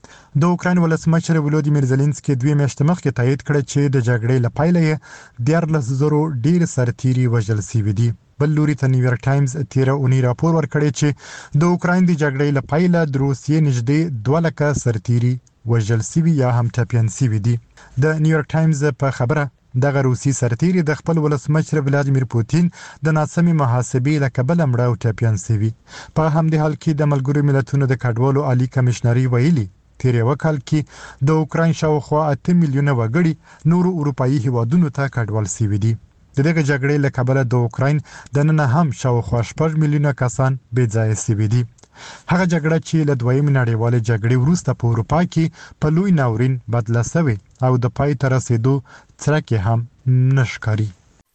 د اوکراین ولسمشر ولودیمیر زيلنسکي 2 میاشتې مخکې تایید کړ چې د جګړې لپاره یې 14,000 ډیر سرتیري وژل شوي دي. بل لوري ته نیویارک ټایمز 13 اونۍ راپور ورکړی چې د اوکراین د جګړې لپاره د روسیې نږدې 2 لک سرتیري وژل شوي یا هم ټپيان شوي دي. د نیویارک ټایمز په خبره دغه روسي سرتیري د خپل ولسمشر ولادیمیر پوتین د ناسمي محاسبې له کبله مړه او ټپيان شوي. په همدې حال کې د ملګرو ملتونو د کډوالو عالی کمشنري ویلي تیر یو کال کې د اوکراین شاوخوا 8 میلیونه وګړي نورو اروپאי هیوادونو ته کډوال شوي دي. د دغه جګړې له کبله د اوکراین د نن هم شاوخوا 8 میلیونه کسان بې ځایه شوي دي. هغه جګړه چې له دویمې نړیوالې جګړې وروسته په اروپا کې په لوی ناورین بدله شوې او د پای ته رسیدو څرک هم نشکاري.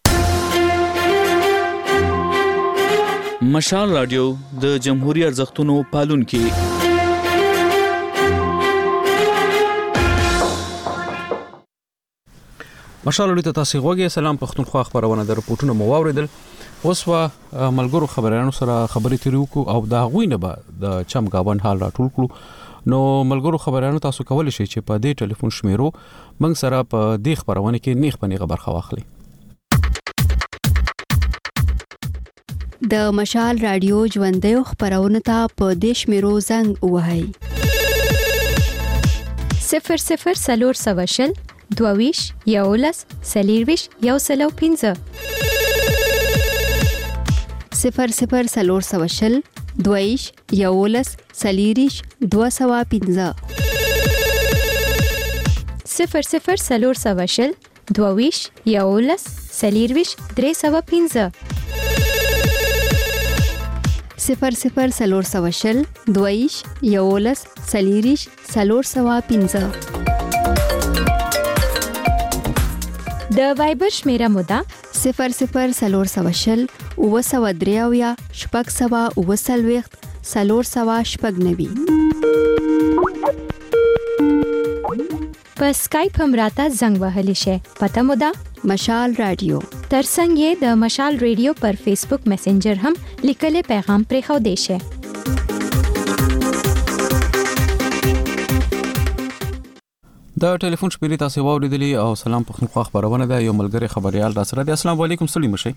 مشال رادیو د جمهوریت ارزښتونو پالونکي. مشال رادیو ته تاسو غوږی. سلام پښتونخوا خبرونه د رپورټونو مو واوریدل. اوس وا ملګرو خبرانو سره خبرې تیرو کو او دا غوینه به د چم گاون حال راټول کړو. نو ملګرو خبرانو تاسو کولای شئ چې په دې ټلیفون شمیرو موږ سره په دې خبرونه کې نیغ پنیغه برخه واخلئ. د مشال رادیو ژوندۍ خبرونه ته په دې شمیرو زنګ ووهئ. 00 22 11 سلیرویش یو سلو 15 00 22 11 سلیریش 215 00 22 11 سلیرویش 315 00 22 11 سلیریش 315 د وایبر شمیره مودا 00 اوسودریاویا شپږ سوا اوسلويخت 390 په سکایپ هم راته زنګ وهلی شي. پته مودا مشال رادیو. ترڅنګ د مشال رادیو پر فیسبوک میسنجر هم لیکل پیغام پرې خو دی شي. دا ټلیفون شمیرې تاسو واوریدلې او سلام پښتونخوا خبرونه ده. یو ملګری خبريال را سره دی. السلام علیکم. سلام شي.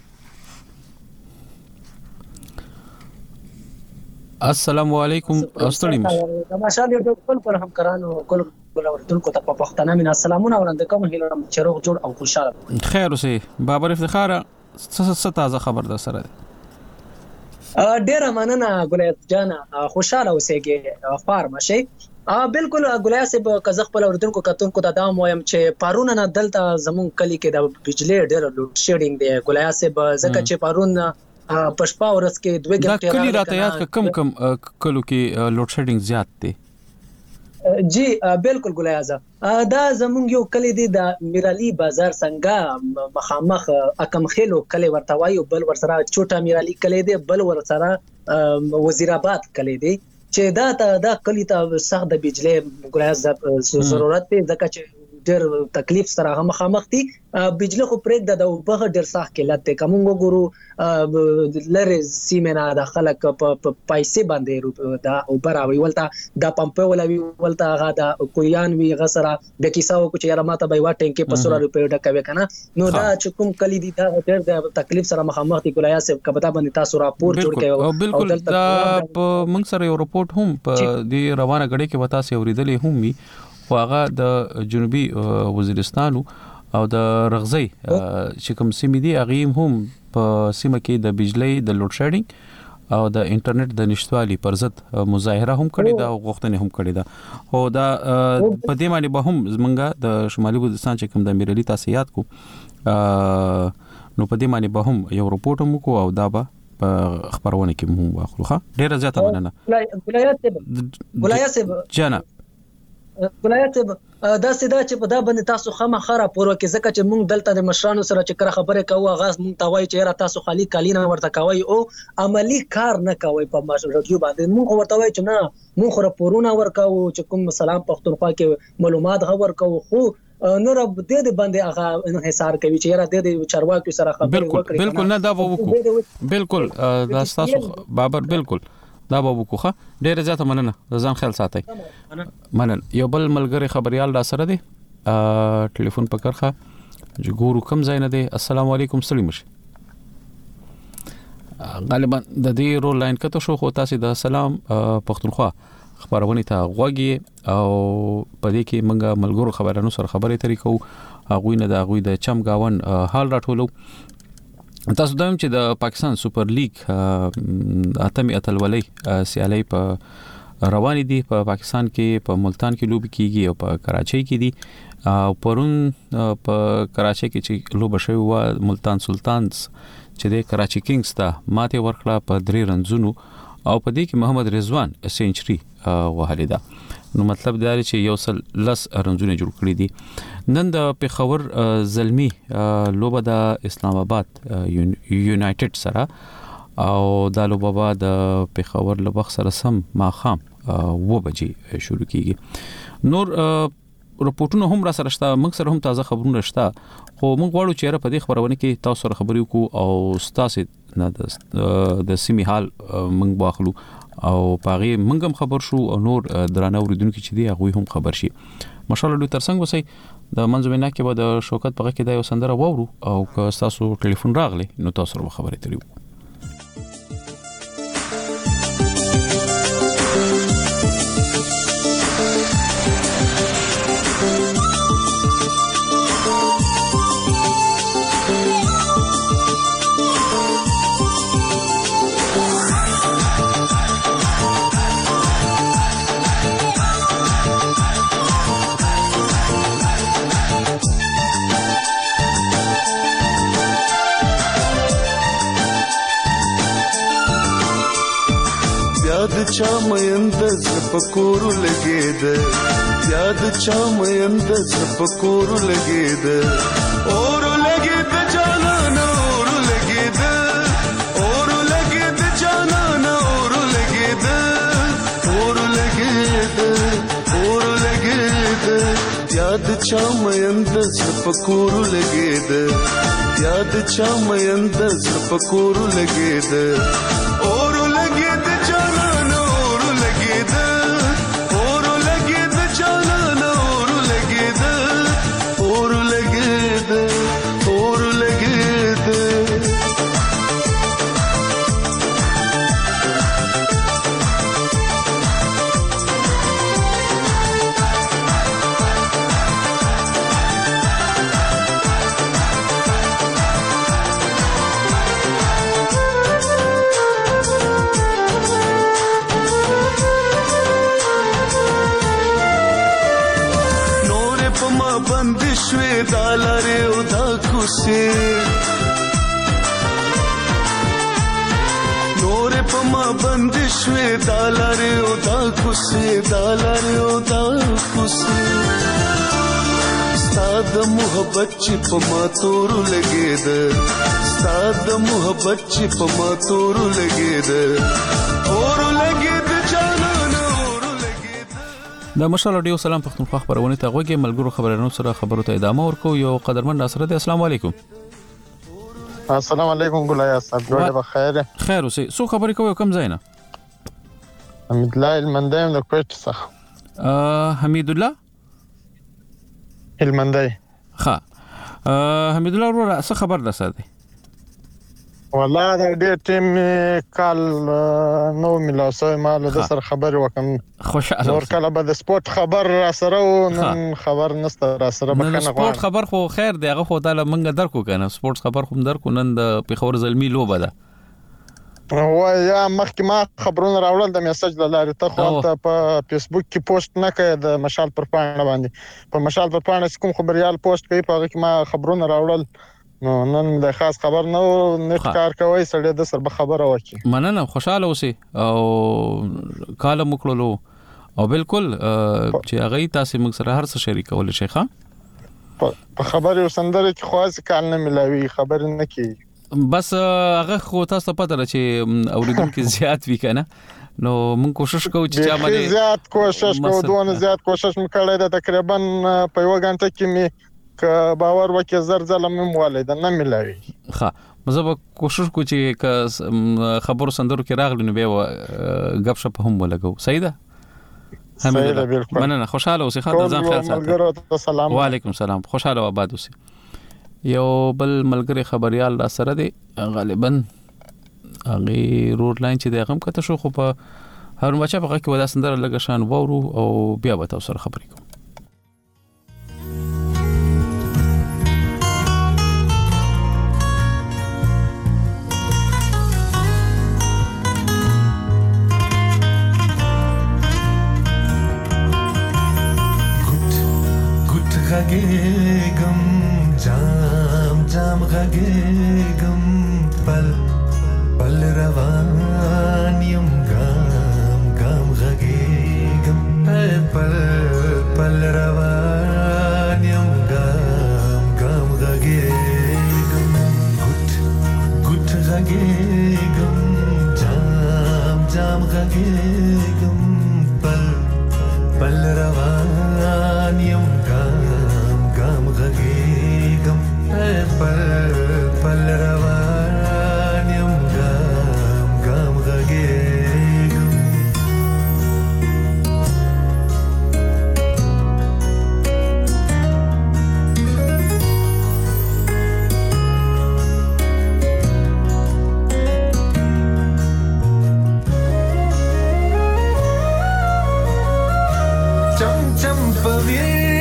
السلام علیکم. استړی مشه. ماشاءالله د خپل پر همکارانو کول ورتونکو ته په پښتنه مینا سلامونه ورنده کوم هیله چې روغ جوړ او خوشاله. خیر اوسې. بابر افتخار څه تازه خبر ده سره. ډیر مننه ګلایت جان. خوشاله اوسېږي فارم شي. بالکل ګلیا صاحب کزه خپل اوردونکو کتونکو ته دا وایم چې پارون نه دلته زمون کلی کې د بجلی ډېر لوډ شیډینګ دی. ګلیا صاحب زکه چې پارون پښپا ورس کې 2 غنټه دا کلی راته یاد کم کلو کې لوډ شیډینګ زیات دی. جی بالکل ګلیا صاحب دا زمون یو کلی دی د میرالی بازار څنګه مخامخ اکم خېلو کلی ورته وایو. بل ورسره چوټا میرالی کلی دی. بل ورسره وزیر آباد کلی دی چې دا کلی ته سخت د بجلی ګلایز ضرورت دی ځکه چې ډېر تکلیف سره هم مخامخ دي. بجلی خو پرېږده د اوبه ډېر سخت قلت دی. که موږ وګورو لرې سیمې نه د خلک په پیسې باندې د اوبه راوړي ولته دا پمپې ولوي ولته هغه د کوریان وي هغه سره د کیسه وکړو چې یاره ماته به یوه ټینکۍ په 100 روپیو ډکوي که نه. نو دا چې کوم کلی دي دا ډېر د تکلیف سره مخامخ دي. ګلایه صاحب که په دا باندې تاسو راپور جوړ کړئ. بالکل دا په موږ سره یو رپورټ هم په دې روانه غړي کې وتا سي اوریدلې هم وي. خو هغه د جنوبي وزیرستان او د رغزي چې کوم سیمې دي هغه هم په سیمه کې د بجلی د لوډ شیډینګ او د انټرنیټ د نشټوالي پر ضد مظاهره هم کړې ده او غوښتنې هم کړې ده. او دا په دې معنی به هم زمونږه د شمالي وزیرستان چې کوم د میرلی تاسو یاد کو نو په دې معنی به هم یو رپورټ هم کو او دا به په خبرونه کې مو واخلو. ښه ډیره زیاته مننه. ګلایت جناب ولایت دا سیدا چې په دا باندې تاسو خامخا راپور وکړئ ځکه چې موږ دلته د مشرانو سره چې کړه خبرې کوو هغه موږ ته وایي چې یاره تاسو خالي کالینه ورته کوئ او عملی کار نه کوئ په رادیو باندې. موږ ورته وایو چې نه موږ راپورونه ورکوو چې کوم سلام پښتونخوا کې معلومات ورکوو خو نور د باندې هغه انحصار کوي چې یاره د چارواکو سره خبرې وکړي. بالکل نه دا وکړو. بالکل دا تاسو بابر بالکل دا به وکړو. ډېر زیاته مننه، ځان خیال ساتئ. مننه. یو بل ملګری خبريال را سره دی ټلیفون په کرخه ګورو کم ځای نه دی. السلام علیکم، ستړي مشه. غالبا د دې رول لاین کته شو، خو تاسو د سلام پښتونخوا خبرونه ته غوږی او په دې کې منګه ملګرو خبرانو سره خبرې ترې کوو. هغه نه د هغه د چم گاون حال راټولو. تاسو دایم چې د پاکستان سوپر لیګ اتمی اتلولۍ سیالي په روانې دي په پاکستان کې، په ملتان کې لوب کیږي او په کراچۍ کې دي. پرون په کراچۍ کې چې لوب شوی و ملتان سلطانز چې د کراچي کینګز ته ماته ورکړه په 3 رنزونو او په دې کې محمد رضوان سنچري وهلې ده. نو مطلب دا دی چې یو سل لس رنزونه جوړ کړی دي. نن د پیښور زلمی لوبه د اسلام آباد یونایټډ سره او د لوبه د پیښور له وخت سره سم ماخام 2 بجې شروع کیږي. نور رپورټونه هم را سره شته، موږ سره هم تازه خبرونه شته، خو موږ غواړو چې په دې خبرونه کې تاسو سره خبرې وکړو او تاسو د سیمې حال موږ واخلو او پاغي موږ هم خبر شو او نور درانه اوریدونکو چې دی هغه هم خبر شي. ماشاءالله دوی ترڅنګ وسی د منځوینه کې به د شوکت پغه کې د یو سندره وورو او که تاسو ټلیفون راغلی نو تاسو سره خبرې تریو. یاد چا مېند زپکور لګید، یاد چا مېند زپکور لګید، اور لګید جانان اور لګید، اور لګید جانان اور لګید، اور لګید اور لګید، یاد چا مېند زپکور لګید، یاد چا مېند زپکور لګید، اور لګید دالاره او دا کوسه نور په ما بند شوي دالاره او دا کوسه دالاره او دا کوسه ستاد محبت چې په ما تور لګید ستاد محبت چې په ما تور لګید اور لګید د مشال اډیو سلام پښتونخوا خبرونه ته غوږی ملګرو خبرونو سره خبرو ته ادامه ورکو. یو قدرمن ناصر دی. السلام علیکم. السلام علیکم ګلای صاحب، جوړه بخیر. خیر اوسې. سو خبرې کوي کم ځای نه؟ حمید الله المندایم د کوټ څخه. حمید الله المندای. ها حمید الله ورو څه خبر ده ساده؟ والله دا ډېر ټیم کال نو ملاسه مال د سر خبر وکم خوشاله نور کله به د سپورت خبر را سره و نن خبر نسته را سره بکنه سپورت خبر خو خیر دی هغه خو تعالی منګه درکو کنه سپورت خبر خو درکو نن د پیښور زلمی لوبه ده وای یا مخکې ما خبرونه راوړل د میسج د لارې ته خو ته په فیسبوک کې پوسټ نه کړ د مشال پر پاڼه باندې په مشال پر پاڼه کوم خبريال پوسټ کوي په هغه کې ما خبرونه راوړل نو نن د خاص خبر نو نت کار کوي سړی د سر به خبره وکي مننه خوشاله اوسې او کالم وکړلو او بالکل چې هغه تاسو موږ سره هر څه شریک ول شيخه په خبرې وسندره کې خاص کال نه ملاوي خبر نه کی بس هغه خو تاسو پته لرئ چې اوریدونکو زیات وی کنه نو موږ کوشش کوو چې چا باندې زیات کوشش کوو دونه زیات کوشش وکړای دا تقریبا په یو غنټه کې می ک باور وکي زر ظلم موالد نه ملوي ها مزه کوشش کو چې خبرو سندرو کې راغلی نو بیا غب شپ هم ولګو. صحیح ده؟ صحیح ده بالکل. مننه، خوشاله اوسئ. خاطر ځان خیال ساتئ. سلام. وعلیکم السلام. خوشاله او آباد اوسئ. یو بل ملګری خبريال را سره دی، غالبا هغه روډ لاین چې د غم کته شو، خو په هر مچا په کې ودا سندره لګه شان وورو او بیا به تاسو سره خبرې کوم. غږېږم جام جام غږېږم پل پل روان یم ګام ګام غږېږم پل پل روان یم ګام ګام غږېږم ګوټ ګوټ غږېږم جام جام غږېږم پل پل روان یم غږېږم پل پل روان یم ګام ګام غږېږم چم چم پوي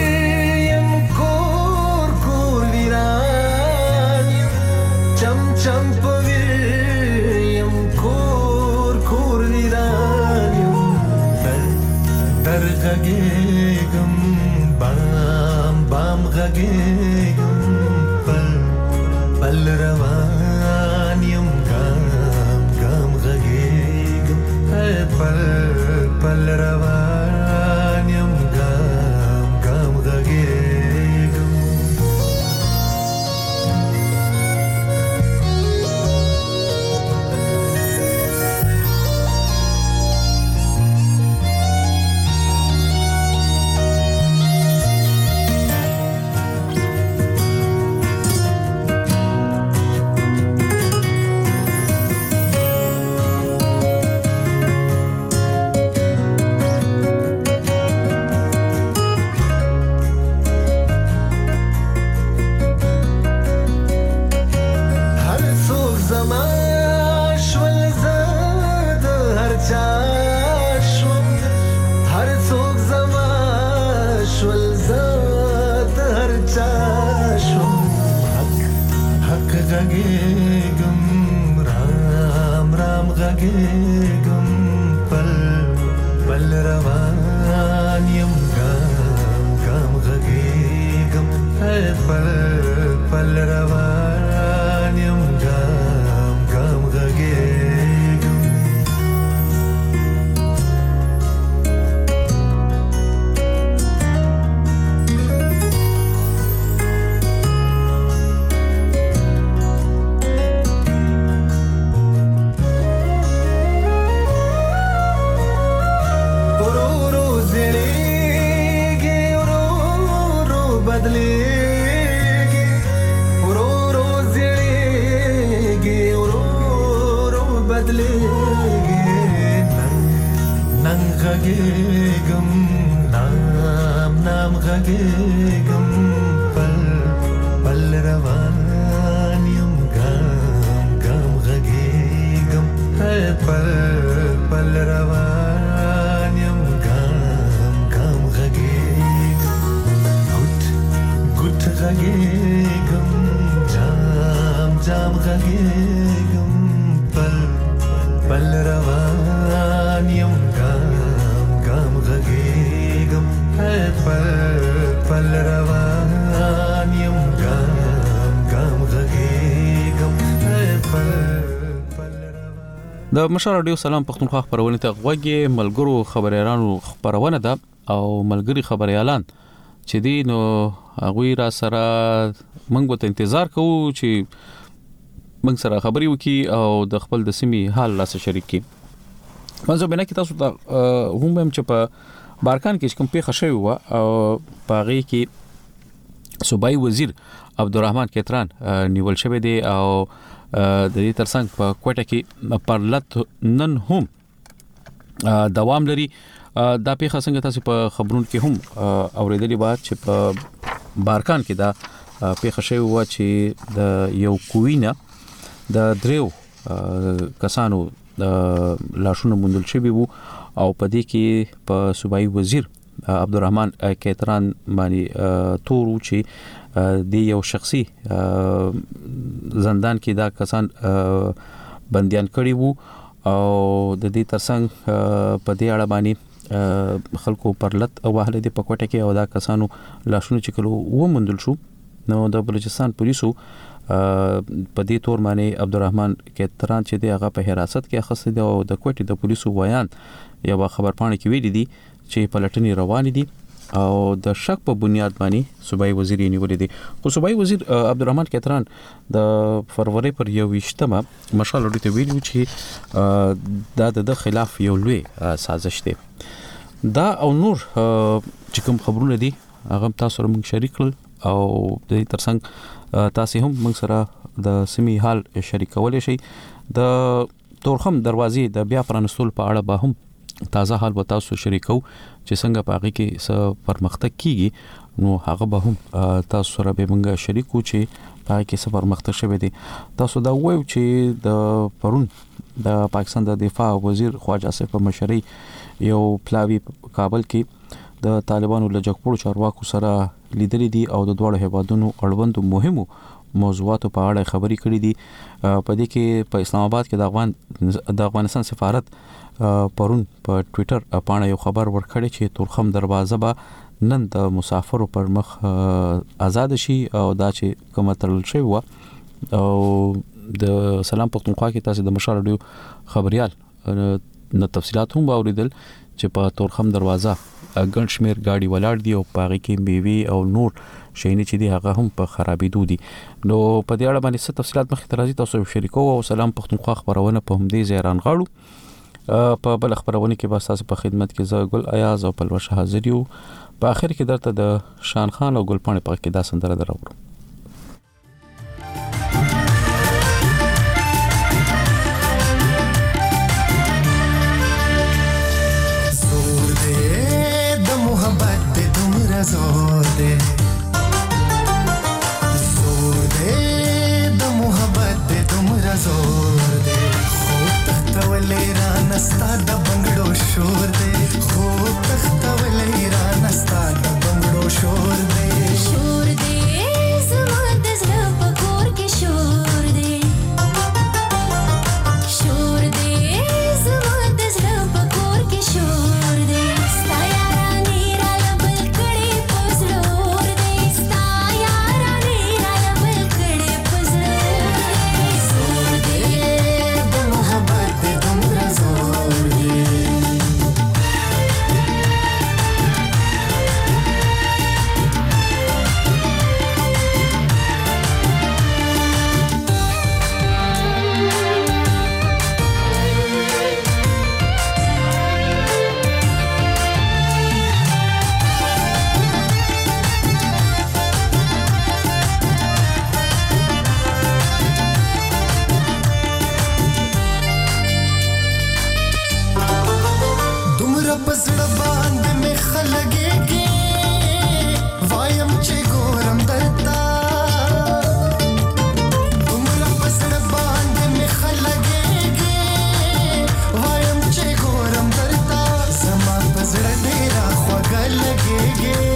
چم پویم کور کور ویرانیم در غږېږم بام بام غږېږم پل پل روان یم ګام ګام غږېږم پل پل روان یم ګام ګام غږېږم غږېږم رام رام غږېږم پل پل روان یم ګام ګام غږېږم پل پل روان یم ګام ګام غږېږم غږېږم نام نام غږېږم پل پل روان یم ګام ګام غږېږم پل پل روان یم ګام ګام غږېږم ګوټ ګوټ غږېږم جام جام غږېږم پل پل روان یم غږېږم پل پل روان یم ګام ګام غږېږم پل پل د مشال رادیو سلام پښتونخوا خبرونه ته غوږی ملګرو خبريالانو خبرونه ده او ملګری خبريالان چې دی نو هغه را سره موږ به انتظار کوو چې موږ سره خبري وکي او د خپل د سیمې حال لا سره شریک کی. منځو بنا کې تاسو ته هم چې په بارکان کې کوم پیښه شوی و او باغې کې صوبایي وزیر عبدالرحمن کتران نیول شوی دی او د دې ترڅنګ په کوټه کې پرلط نن هم دوام لري. دا پیښه څنګه تاسو په خبرونو کې هم اوریدلې و چې په بارکان کې دا پیښه شوی و چې د یو کوینه د دریو کسانو د لاشونو موندل شوی وو او په دې کې په صوبایي وزیر عبدالرحمن کتران باندې تور و چې د یو شخصي زندان کې دا کسان بنديان کړي وو او د دې ترڅنګ په دې اړه باندې خلکو پرلط او اهل دې پکوټه کې او دا کسانو لاشونو چې کلو و مندل شو. نو د بلوچستان پولیسو په دې تور باندې عبدالرحمن کتران چې د هغه په حراست کې اخیسته دی او د کوټې د پولیسو بیان یو خبرپاڼه کې ویلي دي چې پلټنې روان دي او د شک په بنیاد باندې صوبایي وزیر یې نیولې دي. خو صوبایي وزیر عبدالرحمن کتران د فروری پر 21مه مشال ورته ویلو چې دا د خلاف یو لوی سازش دی. دا او نور چې کوم خبرونه دي هغه تاسو سره موږ شریک کړل او د دې ترڅنګ تاسو هم موږ سره د سیمې حال شریکولای شئ. د تورخم دروازې د بیا پرانستول په اړه به هم تازه حال به تاسو شریکو چې څنګه پاږي کې څه پرمختګ کیږي نو هغه به هم تاسو سره به موږ شریکو چې پاږي کې څه پرمختګ شوی دی. تاسو دا وایو چې د پرون د پاکستان د دفاع وزیر خواجه آصف مشري یو پلاوی کابل کې د طالبانو لجکپور چارواکو سره لیدلې دي او د دوه هیوادونو اړوند مهمو موضوعاتو په اړه خبرې کړې دي. په دې کې په اسلام آباد کې د افغانستان سفارت پرون په ټوئیټر باندې یو خبر ورکړی چې تورخم دروازه به نن د مسافرو پر مخ آزاد شي او دا چې کومه ترل شي و او د سلام پښتونخوا کې تاسو د مشال رادیو خبريال نو تفصيلات هم اوریدل چې په تورخم دروازه ګڼ شمیر گاډي ولاړ دي او پاغي کې میوي او نور شینې چې دي هغه هم په خرابېدو دي. نو په دې اړه باندې څه تفصيلات مخې ته راځي تاسو شریکو او سلام پښتونخوا خبرونه په همدې ځای غاړو. په بل خبرونه کې به تاسو په خدمت کې زه ګل ایاز او پلوش حاضر یو. په اخر کې درته د شان خان او ګل پاڼې په کې دا سندره دراوړو. زور دے د محبت دے تمرا زور دے خو تختولې را نستا د بنگړو شور دے خو تختولې را نستا د بنگړو شور دے زما د زړه په کور کې شور دے زما د زړه په کور کې شور دے लगे